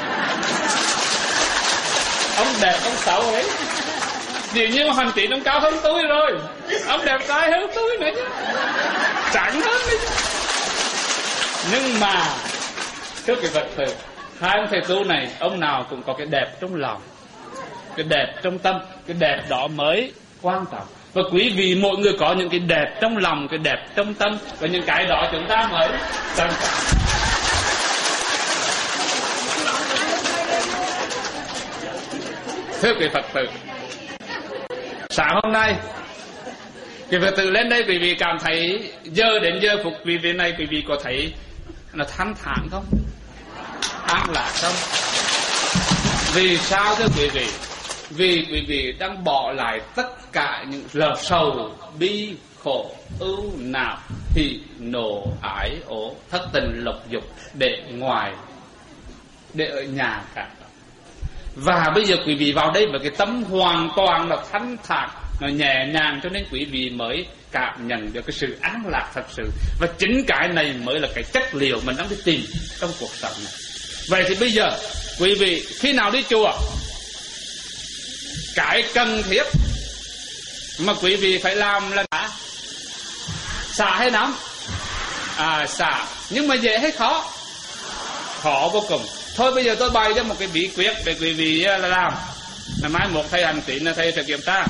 ông đẹp ông xấu ấy. Dĩ nhiên mà hành tín ông cao hơn tôi rồi, ông đẹp trai hơn tôi nữa chứ, chẳng hơn nữa chứ. Nhưng mà trước cái vật tử, hai ông thầy tu này, ông nào cũng có cái đẹp trong lòng, cái đẹp trong tâm. Cái đẹp đó mới quan trọng. Và quý vị mỗi người có những cái đẹp trong lòng, cái đẹp trong tâm, và những cái đó chúng ta mới trân trọng. Thưa quý Phật tử, sáng hôm nay quý Phật tử lên đây, quý vị cảm thấy giờ đến giờ phục quý vị này, quý vị có thấy nó thanh thản không? An lạc không? Vì sao thưa quý vị? Vì quý vị đang bỏ lại tất cả những lờ sầu, bi, khổ, ưu, não, hỉ, nộ, ái, ố, thất tình, lục dục để ngoài, để ở nhà cả. Và bây giờ quý vị vào đây với cái tâm hoàn toàn là thanh thản, nó nhẹ nhàng, cho nên quý vị mới cảm nhận được cái sự an lạc thật sự. Và chính cái này mới là cái chất liệu mình đang đi tìm trong cuộc sống này. Vậy thì bây giờ quý vị khi nào đi chùa, cái cần thiết mà quý vị phải làm là xả, xả hay nắm? À xả. Nhưng mà dễ hay khó? Khó vô cùng. Thôi bây giờ tôi bày cho một cái bí quyết để quý vị làm. Ngày mai một thầy hành tín là thầy sẽ kiểm tra.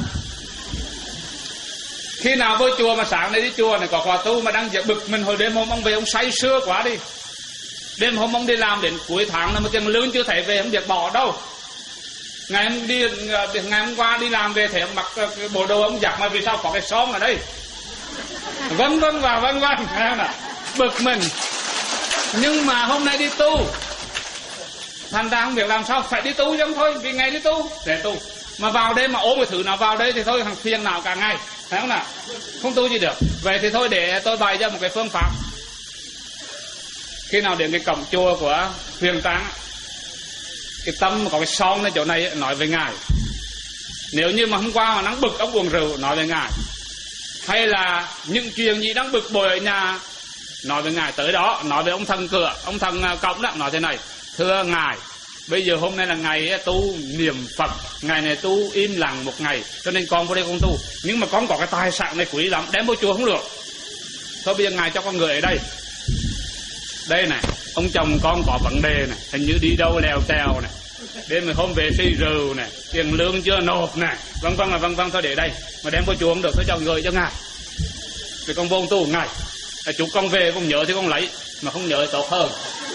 Khi nào vô chùa mà sáng nay đi chùa này có khóa tu mà đang bực mình, hồi đêm hôm ông về ông say sưa quá đi, đêm hôm ông đi làm đến cuối tháng là một tiền lương chưa thấy về, ông việc bỏ đâu. Ngày hôm đi ngày hôm qua đi làm về thấy ông mặc cái bộ đồ ông giặt mà vì sao có cái son ở đây, vân vân và vân vân, bực mình. Nhưng mà hôm nay đi tu, thành ra không biết làm sao, phải đi tu chứ thôi, vì ngày đi tu để tu. Mà vào đây mà ốm cái thứ nào vào đây thì thôi thằng phiền nào cả ngày, thấy không nào? Không tu gì được. Vậy thì thôi để tôi bày cho một cái phương pháp. Khi nào đến cái cổng chùa của Huyền Táng, cái tâm có cái son ở chỗ này nói với ngài. Nếu như mà hôm qua mà nắng bực ông uống rượu nói với ngài. hay là những chuyện gì đang bực bội ở nhà, nói với ngài tới đó, nói với ông thần cửa, ông thần cổng đó, nói thế này: thưa ngài, bây giờ hôm nay là ngày tu niệm Phật, ngày này tu im lặng một ngày, cho nên con vô đây con tu. Nhưng mà con có cái tài sản này quý lắm, đem vô chùa không được. Thôi bây giờ ngài cho con người ở đây. Đây này, ông chồng con có vấn đề này, hình như đi đâu lèo tèo này, đêm hôm về say rượu này, tiền lương chưa nộp này, vân vân là vân vân, thôi để đây, mà đem vô chùa không được, thôi cho người cho ngài. Vì con vô tu ngài, chúc con về con nhớ thì con lấy, mà không nhớ thì tốt hơn.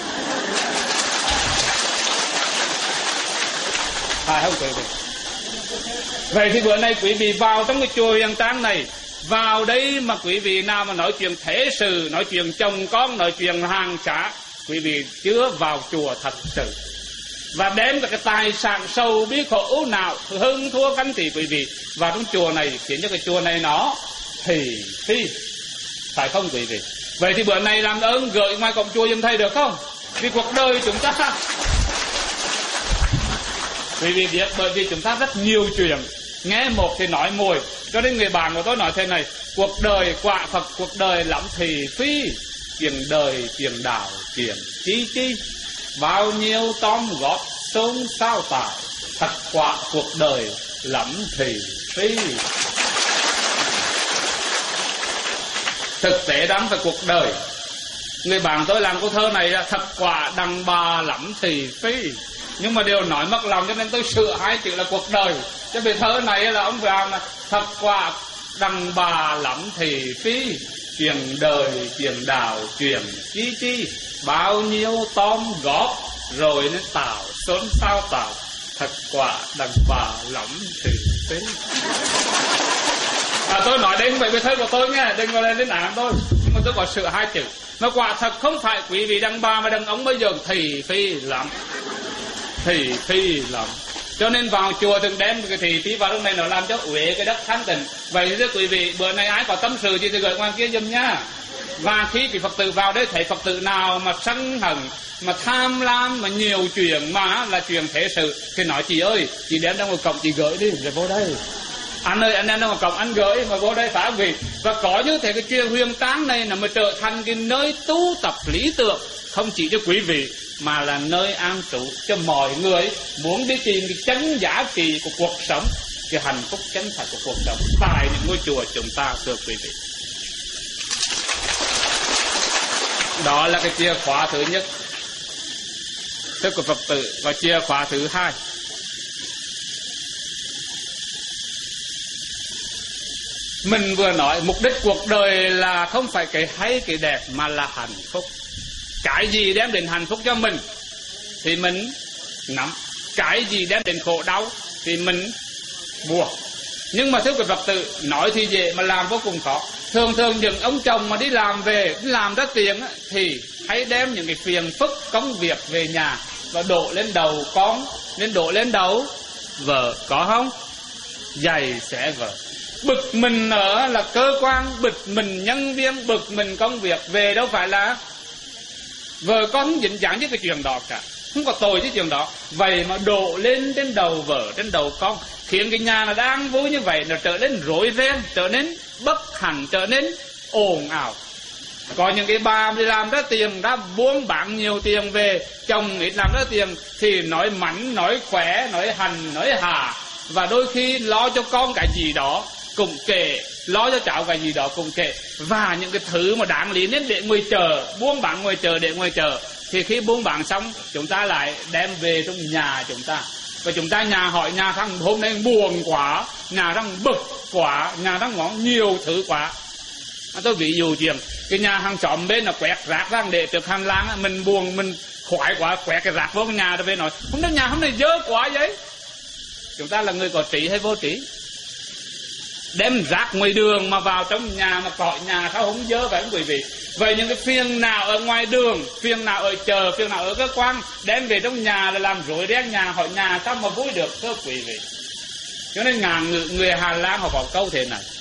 Phải không quý vị? Vậy thì bữa nay quý vị vào trong cái chùa Huyền Trang này, vào đây mà quý vị nào mà nói chuyện thế sự, nói chuyện chồng con, nói chuyện hàng xã, quý vị chưa vào chùa thật sự. Và đem cái tài sản sâu bí khổ nào hơn thua cánh thì quý vị vào trong chùa này, khiến cho cái chùa này nó thì phi. Phải không quý vị? Vậy thì bữa nay làm ơn gửi ngoài cổng chùa giùm thầy được không? Vì cuộc đời chúng ta, quý vị biết, bởi vì chúng ta rất nhiều chuyện, nghe một thì nói mồi. Cho nên người bạn của tôi nói thế này: cuộc đời quả Phật, cuộc đời lắm thì phi, chuyện đời chuyện đạo chuyện chi chi, bao nhiêu tóm gót xôn xao tải, thật quả cuộc đời lắm thì phi. Thực tế đáng phải cuộc đời. Người bạn tôi làm câu thơ này: thật quả đàn bà lắm thì phi. Nhưng mà điều nói mất lòng cho nên tôi sửa hai chữ là cuộc đời. Chứ về thơ này là ông làm là thật quả đàn bà lắm thì phi, chuyện đời chuyện đạo chuyện chi chi, bao nhiêu tóm góp rồi nên tạo xốn sao tạo, thật quả đàn bà lắm thì phi. À, tôi nói đây không phải về thơ của tôi nghe, đừng có lên đến án tôi, nhưng mà tôi có sửa hai chữ. Mà quả thật không phải quý vị đàn bà mà đàn ông bây giờ thì phi lắm, thì phi lắm. Cho nên vào chùa đừng đem cái thị phi vào lúc này, nó làm cho uế cái đất thanh tịnh. Vậy thưa quý vị, bữa nay ai có tâm sự gì thì gửi ngoài kia giùm nha. Và khi vị Phật tử vào đây thấy Phật tử nào mà sân hận, mà tham lam, mà nhiều chuyện mà là chuyện thế sự, thì nói: chị ơi, chị đem ra một cổng chị gửi đi rồi vô đây. Anh ơi, anh đem ra một cổng anh gửi mà vô đây phải vị. Và có như thế cái chùa Huyền Trang này là mới trở thành cái nơi tu tập lý tưởng, không chỉ cho quý vị mà là nơi an trú cho mọi người muốn đi tìm cái chân giá trị của cuộc sống, cái hạnh phúc chân thật của cuộc sống tại những ngôi chùa chúng ta, thưa quý vị. Đó là cái chìa khóa thứ nhất, tức của Phật tử. Và chìa khóa thứ hai, mình vừa nói mục đích cuộc đời là không phải cái hay cái đẹp mà là hạnh phúc. Cái gì đem đến hạnh phúc cho mình thì mình nắm, cái gì đem đến khổ đau thì mình buộc. Nhưng mà thưa quý Phật tử, nói thì dễ mà làm vô cùng khó. Thường thường những ông chồng mà đi làm về, đi làm ra tiền thì hãy đem những cái phiền phức công việc về nhà và đổ lên đầu con, nên đổ lên đầu vợ, có không? Giày xẻ vợ. Bực mình ở là cơ quan, bực mình nhân viên, bực mình công việc, về đâu phải là vợ con không dính dáng với cái chuyện đó cả, không có tội với chuyện đó. Vậy mà đổ lên trên đầu vợ, trên đầu con, khiến cái nhà nó đang vui như vậy nó trở nên rối ren, trở nên bất hạnh, trở nên ồn ào. Có những cái bà đi làm ra tiền, đã buôn bán nhiều tiền về, chồng ít làm ra tiền thì nói mảnh, nói khỏe, nói hành, nói hà, và đôi khi lo cho con cái gì đó cũng kệ, lo cho cháu cái gì đó cũng kệ. Và những cái thứ mà đáng lý nên để ngoài chờ, buôn bán ngoài chờ, để ngoài chờ, thì khi buôn bán xong chúng ta lại đem về trong nhà chúng ta. Và chúng ta nhà hỏi nhà thằng hôm nay buồn quá, nhà thằng bực quá, nhà thằng ngón nhiều thứ quá. À, tôi ví dụ chuyện cái nhà hàng xóm bên là quẹt rác ra để trước hành lang, mình buồn, mình khoái quá, quẹt cái rác vô cái nhà, rồi về nói không biết nhà hôm nay dơ quá vậy. Chúng ta là người có trí hay vô trí? Đem rác ngoài đường mà vào trong nhà mà cõi nhà sao không dơ vậy quý vị? Vậy những cái phiền nào ở ngoài đường, phiền nào ở chợ, phiền nào ở cơ quan, đem về trong nhà là làm rối ren nhà, hỏi nhà sao mà vui được, thưa quý vị. Cho nên ngàn người, người Hà Lan họ có câu thế này: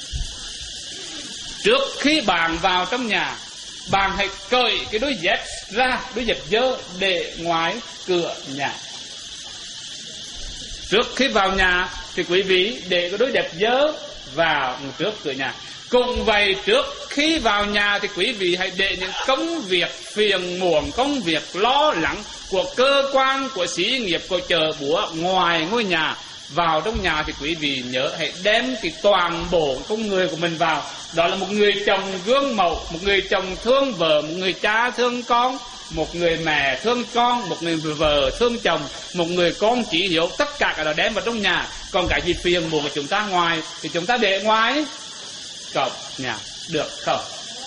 trước khi bạn vào trong nhà, bạn hãy cởi cái đôi dép ra, đôi dép dơ để ngoài cửa nhà. Trước khi vào nhà thì quý vị để cái đôi dép dơ vào trước cửa nhà. Cũng vậy, trước khi vào nhà thì quý vị hãy để những công việc phiền muộn, công việc lo lắng của cơ quan, của xí nghiệp, của chợ búa ngoài ngôi nhà. Vào trong nhà thì quý vị nhớ hãy đem cái toàn bộ con người của mình vào. Đó là một người chồng gương mẫu, một người chồng thương vợ, một người cha thương con, một người mẹ thương con, một người vợ thương chồng, một người con chỉ hiếu. Tất cả cái đó đem vào trong nhà. Còn cái gì phiền muộn của chúng ta ngoài thì chúng ta để ngoài cổng nhà, được không?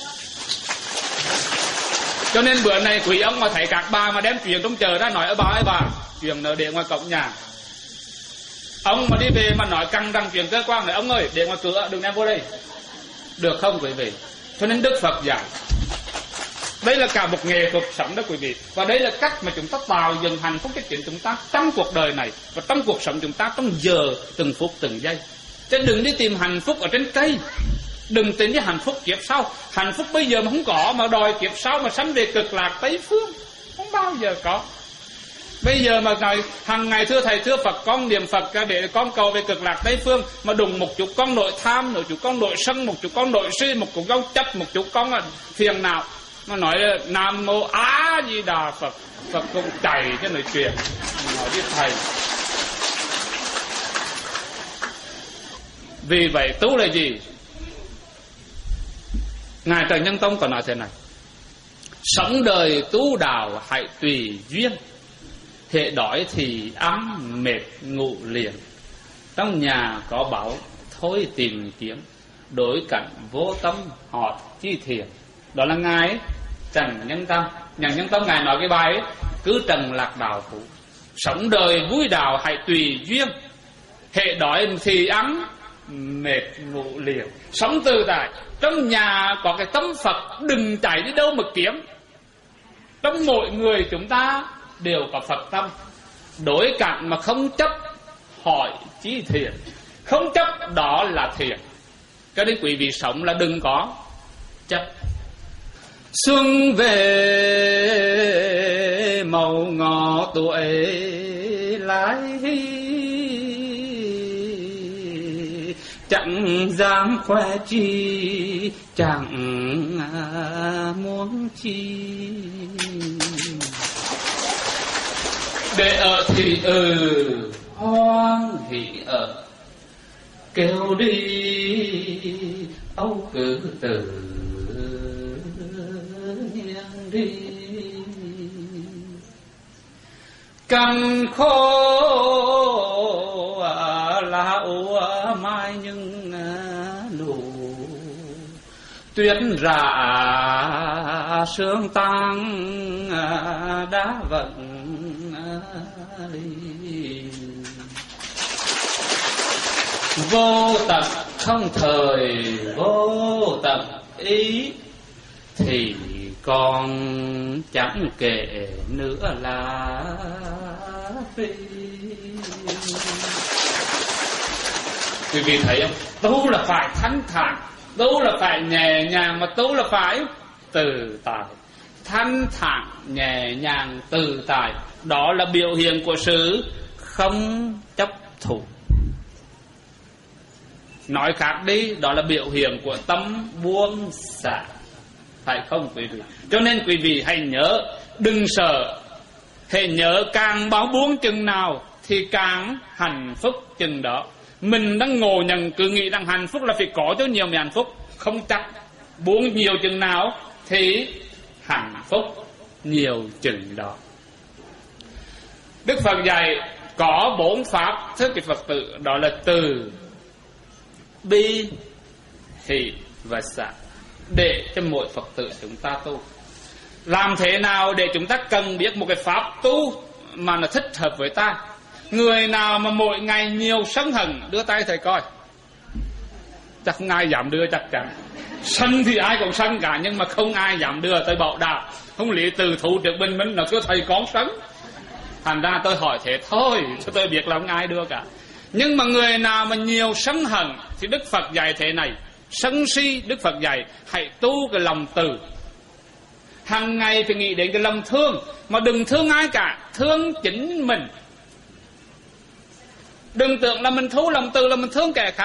Cho nên bữa này quý ông mà thấy các bà mà đem chuyện trong chợ ra nói: ở bà ơi bà, chuyện nợ để ngoài cổng nhà. Ông mà đi về mà nói căng răng chuyện cơ quan này: ông ơi để ngoài cửa, đừng đem vô đây, được không quý vị? Cho nên Đức Phật dạy đây là cả một nghệ thuật sống đó quý vị. Và đây là cách mà chúng ta tạo dựng hạnh phúc cho chính chúng ta trong cuộc đời này và trong cuộc sống chúng ta, trong giờ từng phút từng giây. Chứ đừng đi tìm hạnh phúc ở trên cây, đừng tính cái hạnh phúc kiếp sau. Hạnh phúc bây giờ mà không có, mà đòi kiếp sau mà sanh về cực lạc Tây Phương, không bao giờ có. Bây giờ mà nói hàng ngày thưa thầy thưa Phật, con niệm Phật để con cầu về cực lạc Tây Phương, mà đùng một chút con nội tham, một chút con nội sân, một chút con nội si, một chút con chấp, một chút con phiền não, nó nói là Nam Mô A Di Đà Phật, Phật cũng chạy cho nói chuyện. Nói với thầy. Vì vậy tu là gì? Ngài Trần Nhân Tông còn nói thế này: sống đời tu đạo hãy tùy duyên, hệ đói thì ấm mệt ngủ liền, trong nhà có bảo thôi tìm kiếm, đối cảnh vô tâm họ chi thiền. Đó là ngài Trần Nhân Tông. Nhà Nhân Tông ngài nói cái bài ấy, cứ trần lạc đạo phủ, sống đời vui đạo hãy tùy duyên, hệ đói thì ấm mệt ngủ liền, sống tự tại. Trong nhà có cái tâm Phật, đừng chạy đi đâu mà kiếm. Trong mỗi người chúng ta đều có Phật tâm, đối cảnh mà không chấp hỏi chí thiện, không chấp đó là thiện. Cho nên quý vị sống là đừng có chấp. Xuân về màu ngọ tuổi lái, chẳng dám khoe chi, chẳng muốn chi. Để ở thì ừ hoan hỷ ở, kêu đi âu cứ từ nhiên đi. Căn khô là ủ mai nhưng lù, tuyết rả sương tăng đá vận ly. Vô tận không thời vô tận ý, thì còn chẳng kể nữa là phi. Quý vị thấy không? Tu là phải thanh thản, tu là phải nhẹ nhàng, mà tu là phải từ tại. Thanh thản, nhẹ nhàng, từ tại, đó là biểu hiện của sự không chấp thủ. Nói khác đi, đó là biểu hiện của tâm buông xả, phải không quý vị? Cho nên quý vị hãy nhớ, đừng sợ. Hãy nhớ càng báo buông chừng nào thì càng hạnh phúc chừng đó. Mình đang ngộ nhận cứ nghĩ rằng hạnh phúc là phải có cho nhiều mới hạnh phúc, không chắc. Buông nhiều chừng nào thì hạnh phúc nhiều chừng đó. Đức Phật dạy có bốn pháp thức cái Phật tử, đó là từ, bi, hỷ và xả, để cho mỗi Phật tử chúng ta tu. Làm thế nào để chúng ta cần biết một cái pháp tu mà nó thích hợp với ta? Người nào mà mỗi ngày nhiều sân hận, đưa tay thầy coi. Chắc không ai dám đưa, chắc chắn. Sân thì ai cũng sân cả, nhưng mà không ai dám đưa tới bảo đạo. Không lý từ thủ trước bên mình là cứ thầy con sân. Thành ra tôi hỏi thế thôi, cho tôi biết là không ai đưa cả. Nhưng mà người nào mà nhiều sân hận thì Đức Phật dạy thế này: sân si, Đức Phật dạy hãy tu cái lòng từ. Hằng ngày phải nghĩ đến cái lòng thương, mà đừng thương ai cả, thương chính mình. Đừng tưởng là mình thu lòng từ là mình thương kẻ khác.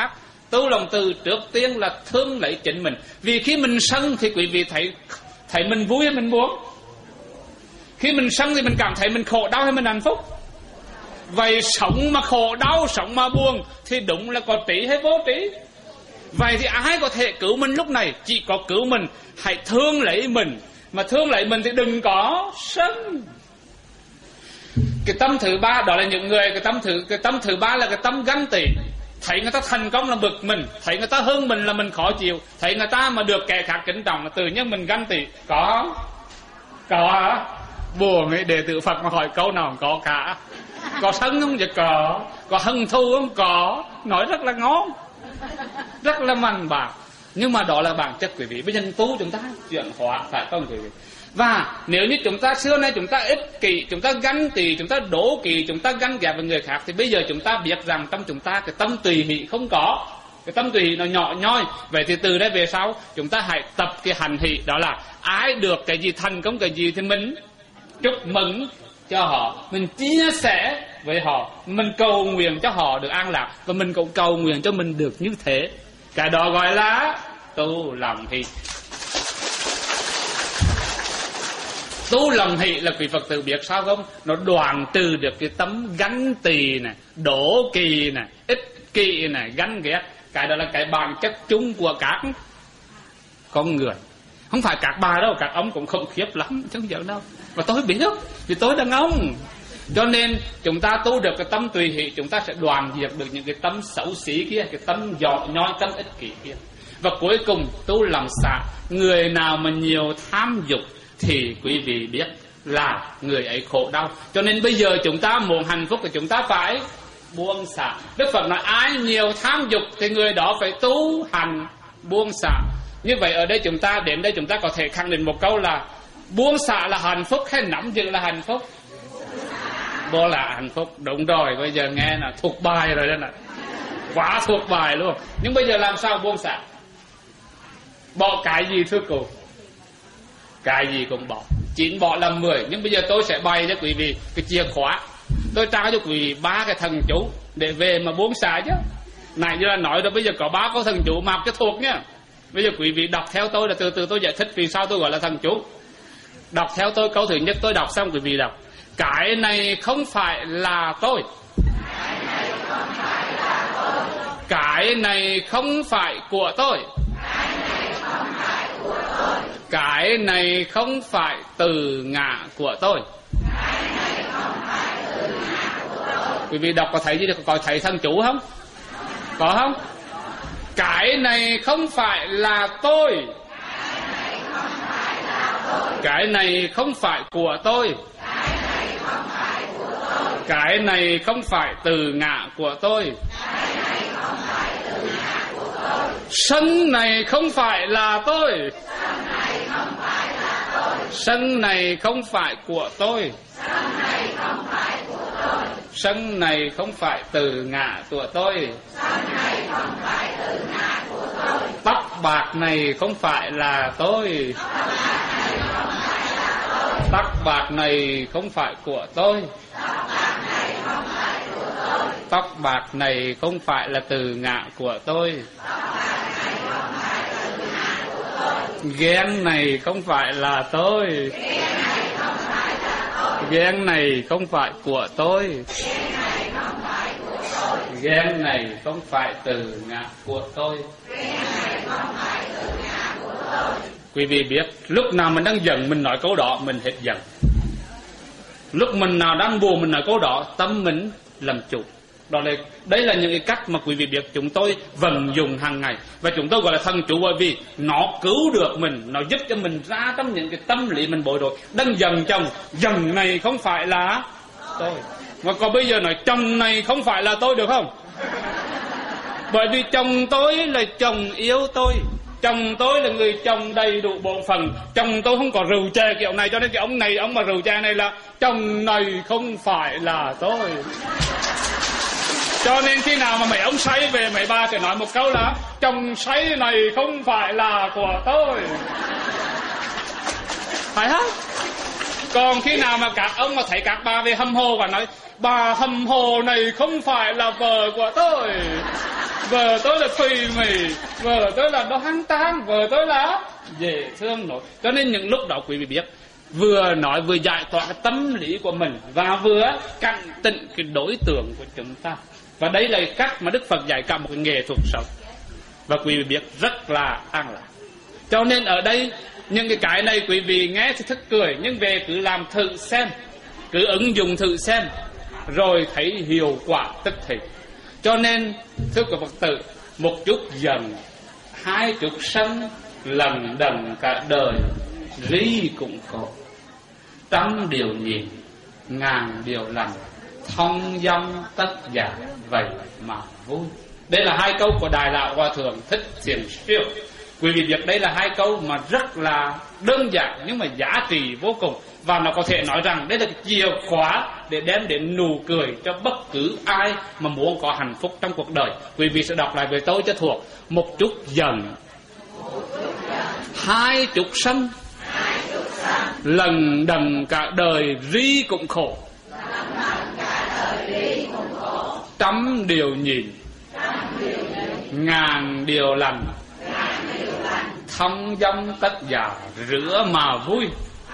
Tu lòng từ trước tiên là thương lấy chính mình. Vì khi mình sân thì quý vị thấy thấy mình vui hay mình buồn? Khi mình sân thì mình cảm thấy mình khổ đau hay mình hạnh phúc? Vậy sống mà khổ đau, sống mà buồn thì đúng là có trí hay vô trí? Vậy thì ai có thể cứu mình lúc này? Chỉ có cứu mình. Hãy thương lấy mình. Mà thương lấy mình thì đừng có sân. Cái tâm thứ ba đó là những người cái tâm thứ cái tâm thứ ba là cái tâm ganh tị. Thấy người ta thành công là bực mình, thấy người ta hơn mình là mình khó chịu, thấy người ta mà được kẻ khác kính trọng là tự nhiên mình ganh tị. Có có hả? Buồn ấy, đệ tử Phật mà hỏi câu nào không có cả. Có sân không? Dạ có. Có hận thù không? Có. Nói rất là ngon, rất là mạnh bạc. Nhưng mà đó là bản chất quý vị. Bây giờ tu chúng ta chuyển hóa phải không quý vị? Và nếu như chúng ta xưa nay chúng ta ích kỷ, chúng ta ganh tị, chúng ta đố kỵ, chúng ta ganh ghét với người khác, thì bây giờ chúng ta biết rằng trong chúng ta cái tâm tùy hỷ không có. Cái tâm tùy hỷ nó nhỏ nhoi. Vậy thì từ đây về sau chúng ta hãy tập cái hành hỷ. Đó là ai được cái gì, thành công cái gì thì mình chúc mừng cho họ, mình chia sẻ với họ, mình cầu nguyện cho họ được an lạc, và mình cũng cầu nguyện cho mình được như thế. Cái đó gọi là tu lòng hỷ. Tu lòng hỷ là quý Phật tử biết sao không? Nó đoạn trừ được cái tấm ganh tỳ này, đố kỵ này, ích kỷ này, ganh ghét. Cái đó là cái bản chất chung của các con người. Không phải các bà đâu, các ông cũng không khiếp lắm, chứ không giỡn đâu. Và tôi biết, vì tôi đàn ông. Cho nên chúng ta tu được cái tâm tùy hỷ, chúng ta sẽ đoạn diệt được những cái tâm xấu xí kia, cái tâm nhỏ nhoi, tâm ích kỷ kia. Và cuối cùng tu lòng xả. Người nào mà nhiều tham dục thì quý vị biết là người ấy khổ đau. Cho nên bây giờ chúng ta muốn hạnh phúc thì chúng ta phải buông xả. Đức Phật nói ai nhiều tham dục thì người đó phải tu hành buông xả. Như vậy ở đây chúng ta đến đây chúng ta có thể khẳng định một câu là buông xả là hạnh phúc hay nắm giữ là hạnh phúc? Đó là hạnh phúc. Đúng rồi, bây giờ nghe là thuộc bài rồi đó nè, quá thuộc bài luôn. Nhưng bây giờ làm sao buông xả? Bỏ cái gì thưa cô? Cái gì cũng bỏ. Chín bỏ làm mười. Nhưng bây giờ tôi sẽ bày cho quý vị cái chìa khóa. Tôi trao cho quý vị ba cái thần chú để về mà buông xả chứ. Này như là nói rồi, bây giờ có ba câu thần chú mặc cho thuộc nhá. Bây giờ quý vị đọc theo tôi là từ từ tôi giải thích vì sao tôi gọi là thần chú. Đọc theo tôi, câu thứ nhất tôi đọc xong quý vị đọc. Cái này không phải là tôi. Cái này không phải của tôi. Cái này không phải từ ngã của tôi. Quý vị đọc có thấy gì được? Có thấy thần chú không? Có không? Cái này không phải là tôi. Cái này không phải của tôi. Cái này không phải từ ngã của tôi. Sân này không phải là tôi. Sân này không phải của tôi. Sân này không phải từ ngã của tôi. Tóc bạc này không phải là tôi. Tóc bạc này không phải của tôi. Tóc bạc này không phải là từ ngã của tôi. Ghen này không phải là tôi. Ghen này không phải của tôi. Ghen này không phải từ ngã của tôi. Quý vị biết, lúc nào mình đang giận mình nói câu đó mình hết giận. Lúc mình nào đang buồn mình nói câu đó tâm mình làm chủ. Đó là, đấy là những cái cách mà quý vị biết chúng tôi vận dụng hàng ngày. Và chúng tôi gọi là thần chú bởi vì nó cứu được mình, nó giúp cho mình ra trong những cái tâm lý mình bối rối. Đang giận chồng, giận này không phải là tôi. Và còn bây giờ nói chồng này không phải là tôi được không? Bởi vì chồng tôi là chồng yêu tôi. Chồng tôi là người chồng đầy đủ bổn phận. Chồng tôi không có rượu chè kiểu này, cho nên cái ông này, ông mà rượu chè này là chồng này không phải là tôi. Cho nên khi nào mà mấy ông say về, mấy bà sẽ nói một câu là chồng say này không phải là của tôi. Phải không? Còn khi nào mà các ông mà thấy các bà về hâm hồ và nói bà hâm hồ này không phải là vợ của tôi, vợ tôi là thùy mì, vợ tôi là đoan trang, vợ tôi là dễ thương nổi. Cho nên những lúc đó quý vị biết, vừa nói vừa giải tỏa cái tâm lý của mình và vừa cảnh tỉnh cái đối tượng của chúng ta. Và đây là cách mà Đức Phật dạy cả một cái nghệ thuật sống, và quý vị biết rất là an lạc. Cho nên ở đây những cái cái này quý vị nghe thì thức cười, nhưng về cứ làm thử xem, cứ ứng dụng thử xem, rồi thấy hiệu quả tức thì. Cho nên thưa quý Phật tử, một chút giận, hai chút sân, lần đần cả đời, ly cũng khổ. Trăm điều nhịn, ngàn điều lành, thông dong tất giả, vậy mà vui. Đây là hai câu của Đại Lão Hòa Thượng Thích Thiền Siêu. Quý vị biết đây là hai câu mà rất là đơn giản nhưng mà giá trị vô cùng. Và nó có thể nói rằng đây là cái chìa khóa để đem đến nụ cười cho bất cứ ai mà muốn có hạnh phúc trong cuộc đời. Quý vị sẽ đọc lại về tôi cho thuộc. Một chút giận, hai chút sân, lần đần cả đời ri cũng khổ. Trăm điều nhịn, ngàn điều lành, thông dong tất giả, rửa mà vui.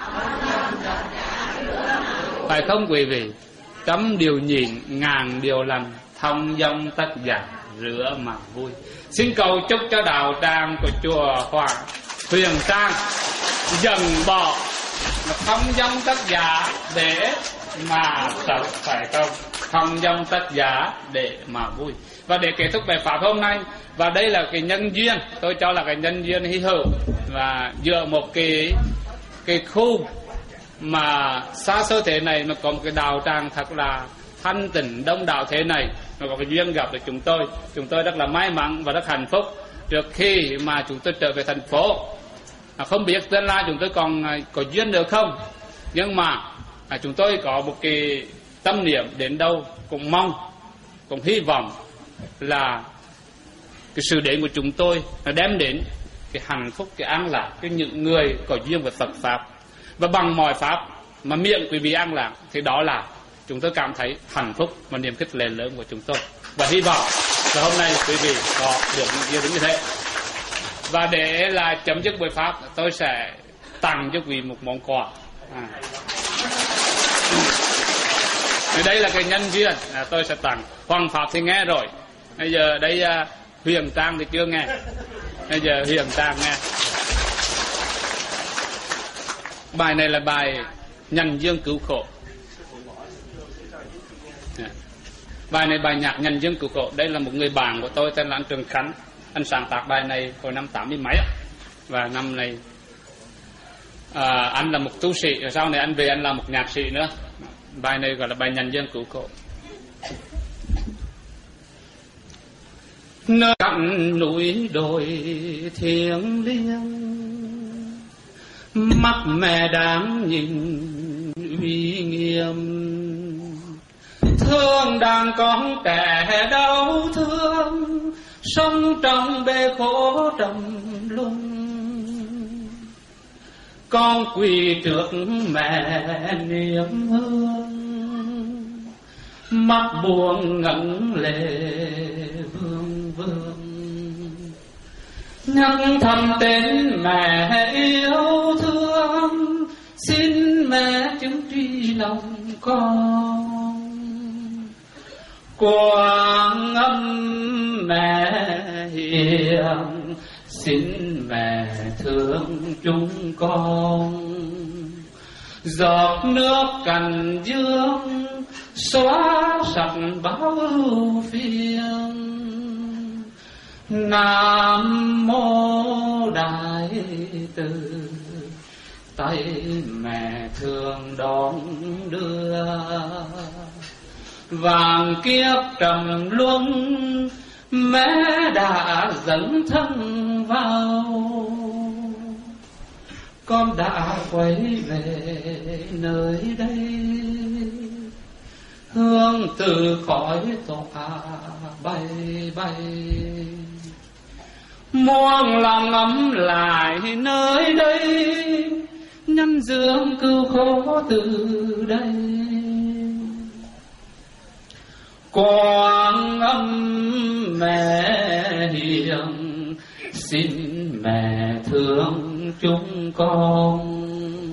Phải không quý vị? Trăm điều nhịn, ngàn điều lành, thông dong tất giả, rửa mà vui. Xin cầu chúc cho đạo tràng của chùa Hoàng Huyền Trang dần bỏ thông dong tất giả để mà sống, phải không? Thông dong tất giả để mà vui. Và để kết thúc bài pháp hôm nay, và đây là cái nhân duyên, tôi cho là cái nhân duyên hy hữu, và giữa một cái cái khu mà xa xôi thế này mà có một cái đạo tràng thật là thanh tịnh đông đảo thế này, mà có cái duyên gặp được chúng tôi, chúng tôi rất là may mắn và rất hạnh phúc. Trước khi mà chúng tôi trở về thành phố, à, không biết tương lai chúng tôi còn có duyên được không, nhưng mà à, chúng tôi có một cái tâm niệm đến đâu cũng mong, cũng hy vọng là cái sự đến của chúng tôi nó đem đến cái hạnh phúc, cái an lạc cho những người có duyên với Phật pháp. Và bằng mọi pháp mà miệng quý vị an lạc thì đó là chúng tôi cảm thấy hạnh phúc và niềm khích lệ lớn của chúng tôi. Và hy vọng là hôm nay quý vị có được những điều như thế. Và để là chấm dứt buổi pháp, tôi sẽ tặng cho quý vị một món quà. À. Đây là cái nhân duyên à, tôi sẽ tặng. Hoàng pháp thì nghe rồi, bây giờ đây uh, Huyền Trang thì chưa nghe. Bây giờ Huyền Trang nghe. Bài này là bài Nhân duyên cứu khổ. À. Bài này bài nhạc Nhân duyên cứu khổ. Đây là một người bạn của tôi tên là anh Trường Khánh. Anh sáng tác bài này hồi năm tám mươi mấy. Và năm này à, anh là một tu sĩ, rồi sau này anh về anh là một nhạc sĩ nữa. Bài này gọi là bài Nhân duyên cứu khổ. Nơi cạnh núi đồi thiêng liêng, mắt mẹ đáng nhìn uy nghiêm, thương đàn con trẻ đau thương, sống trong bể khổ trầm luân. Con quỳ trước mẹ niệm hương, mắt buồn ngẩn lệ vương vương. Nhắc thầm tên mẹ yêu thương, xin mẹ chứng tri lòng con. Quang Âm mẹ hiền, xin mẹ thương chúng con. Giọt nước cành dương, xóa sạch bao ưu phiền. Nam mô Đại Từ, tay mẹ thương đón đưa. Vàng kiếp trầm luân, mẹ đã dẫn thân vào. Con đã quay về nơi đây, hương từ khói tỏa bay bay. Muôn lòng ấm lại nơi đây, nhân dương cứu khổ từ đây. Quang Âm mẹ hiền, xin mẹ thương chúng con.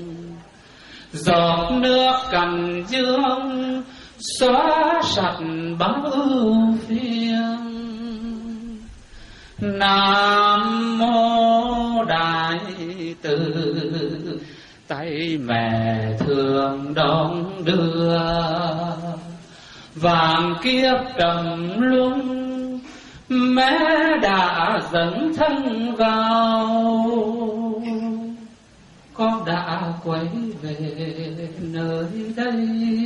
Giọt nước cằn dương xóa sạch bao ưu phiền. Nam mô Đại Từ, tay mẹ thương đón đưa. Vạn kiếp trầm luân, mẹ đã dẫn thân vào. Con đã quay về nơi đây,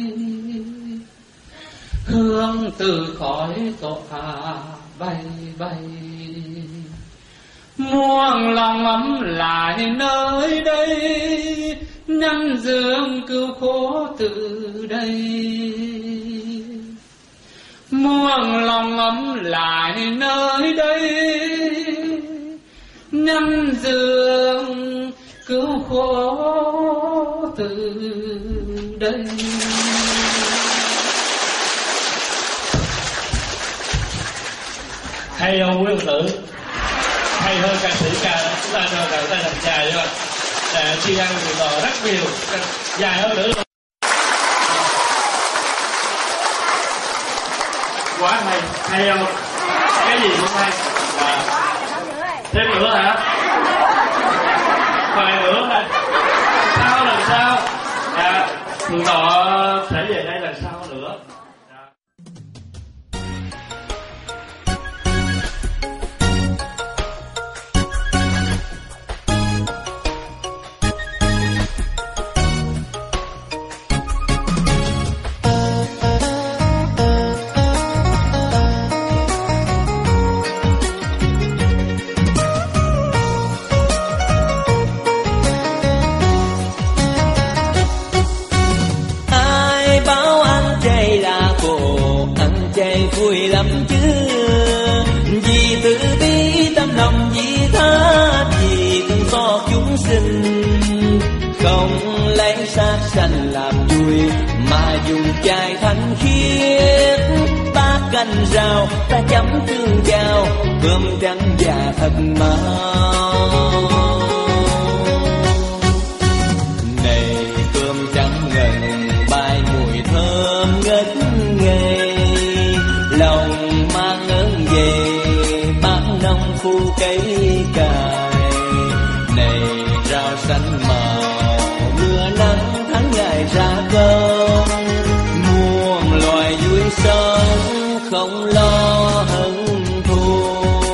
hương từ khói tỏa bay bay. Muôn lòng ấm lại nơi đây, nhân dương cứu khổ từ đây. Muôn lòng ấm lại nơi đây, nhân dương cứu khổ từ đây. Hay không quý tử? Hay hơn ca sĩ ca chúng ta cho cả tay làm dài cho à, chi ăn người tò rất nhiều, dài hơn nữa. Quá hay, hay không? Cái gì cũng hay. À, thêm nữa hả? Vài nữa hả? Sao lần sau? À, người tò sẽ về đây lần sau nữa. Vui lắm chứ, vì từ bi tâm lòng vì tha, vì thương xót chúng sinh. Không lấy xác sanh làm vui, mà dùng chai thanh khiết. Bát canh rau ta chấm tương vào, cơm trắng và thật mau. Này cơm trắng ngần bay mùi thơm ngất ngây, lòng mang ơn về bán nông phu cây cài. Này rau xanh màu mưa nắng tháng ngày ra cơm, muôn loài vui sống không lo hận thù.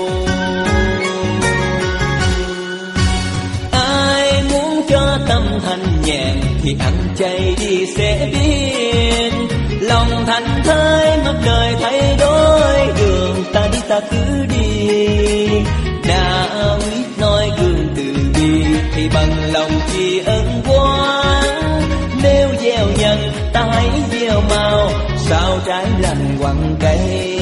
Ai muốn cho tâm thanh nhàn thì ăn chay đi sẽ biết. Lòng thành thơi mất đời thay đổi, đường ta đi ta cứ đi. Đã biết nói gương từ bi thì bằng lòng tri ân quán. Nếu gieo nhân ta hãy gieo màu, sao trái lành quặng cây.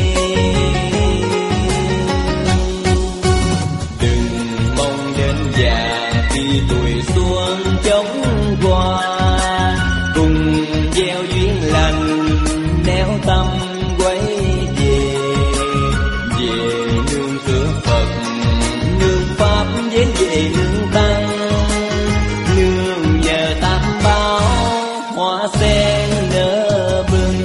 Đừng mong đến già khi tuổi xuân chóng qua, cùng gieo duyên lành néo tâm quay về. Về nương cửa Phật, nương Pháp với về nương Tăng, nương nhờ tam bảo hoa sen nở bừng.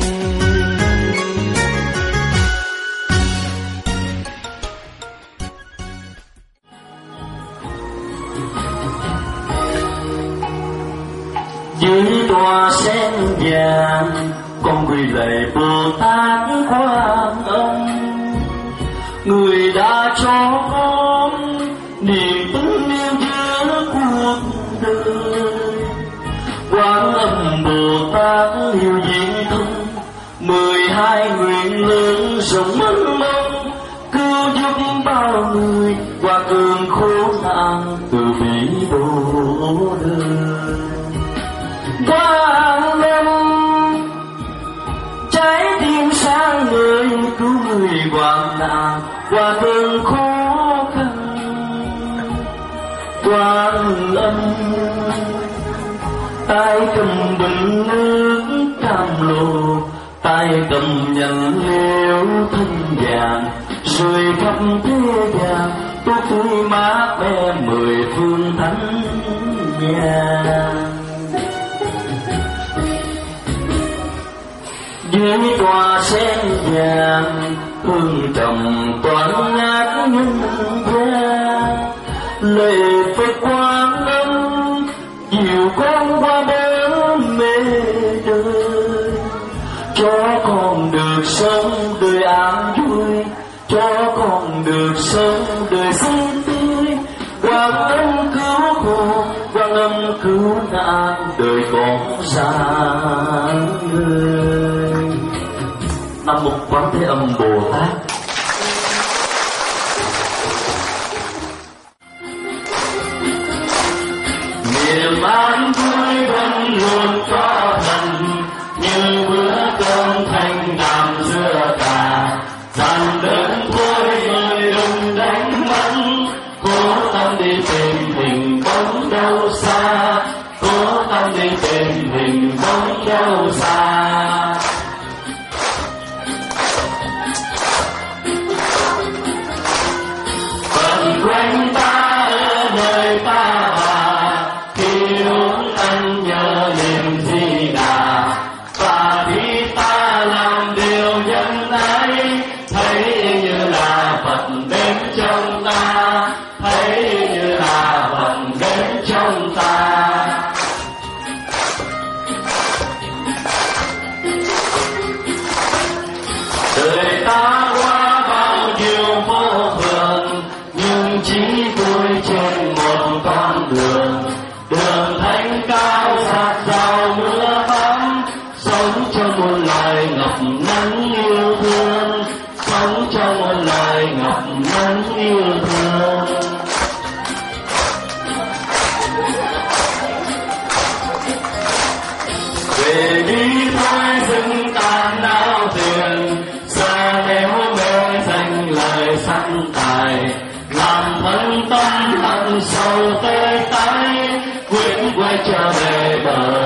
Dưới hoa sen vàng con quỳ lạy Bồ Tát Quan Âm, người đã cho con niềm tin yêu giữa cuộc đời. Quan Âm Bồ Tát yêu diện thân, mười hai nguyện lớn rộng mênh mông, cứu giúp bao người qua cơn khổ nạn từ vĩ độ đời. Quan Âm trái tim sáng ngời cứu người hoạn nạn qua cơn khó khăn. Quan Âm tay cầm bình nước cam lồ, tay cầm nhận liễu thanh vàng, rồi khắp thế gian tôi tươi mát mẻ mười phương thánh nhà. Dưới tòa sen vàng hương trầm toán ngát nhân gian, lệ Phật Quang Âm dìu con qua bến mê đời, cho con được sống đời an vui, cho con được sống đời xinh tươi. Quang Âm cứu khổ, Quang Âm cứu nạn, đời con sáng người. Nam Mô Quán Thế Âm Bồ Tát. Niềm an vui vẫn luôn có thần, như bữa cơm thanh đạm giữa cà, dàn đơn thôi rồi đừng đánh mất. Cố tâm đi tìm hình bóng đâu xa, cố tâm đi tìm hình bóng đâu xa. Phần quanh ta ở nơi ta bà, khi uống ăn nhớ niềm Di Đà. Và khi ta làm điều nhân ái, thấy như là Phật đến trong ta, thấy như là Phật đến trong ta. Đời ta qua bao nhiêu vô thường, nhưng chỉ tôi trên một con đường, đường thánh cao dạt dào mưa bão, sống cho muôn loài ngập nắng yêu thương, sống cho muôn loài ngập nắng yêu thương. Về đi thôi dừng tàn não tiền, xa néo mê danh lời sanh tài, làm thân tâm hận sầu tê tái, quyết quay trở về bờ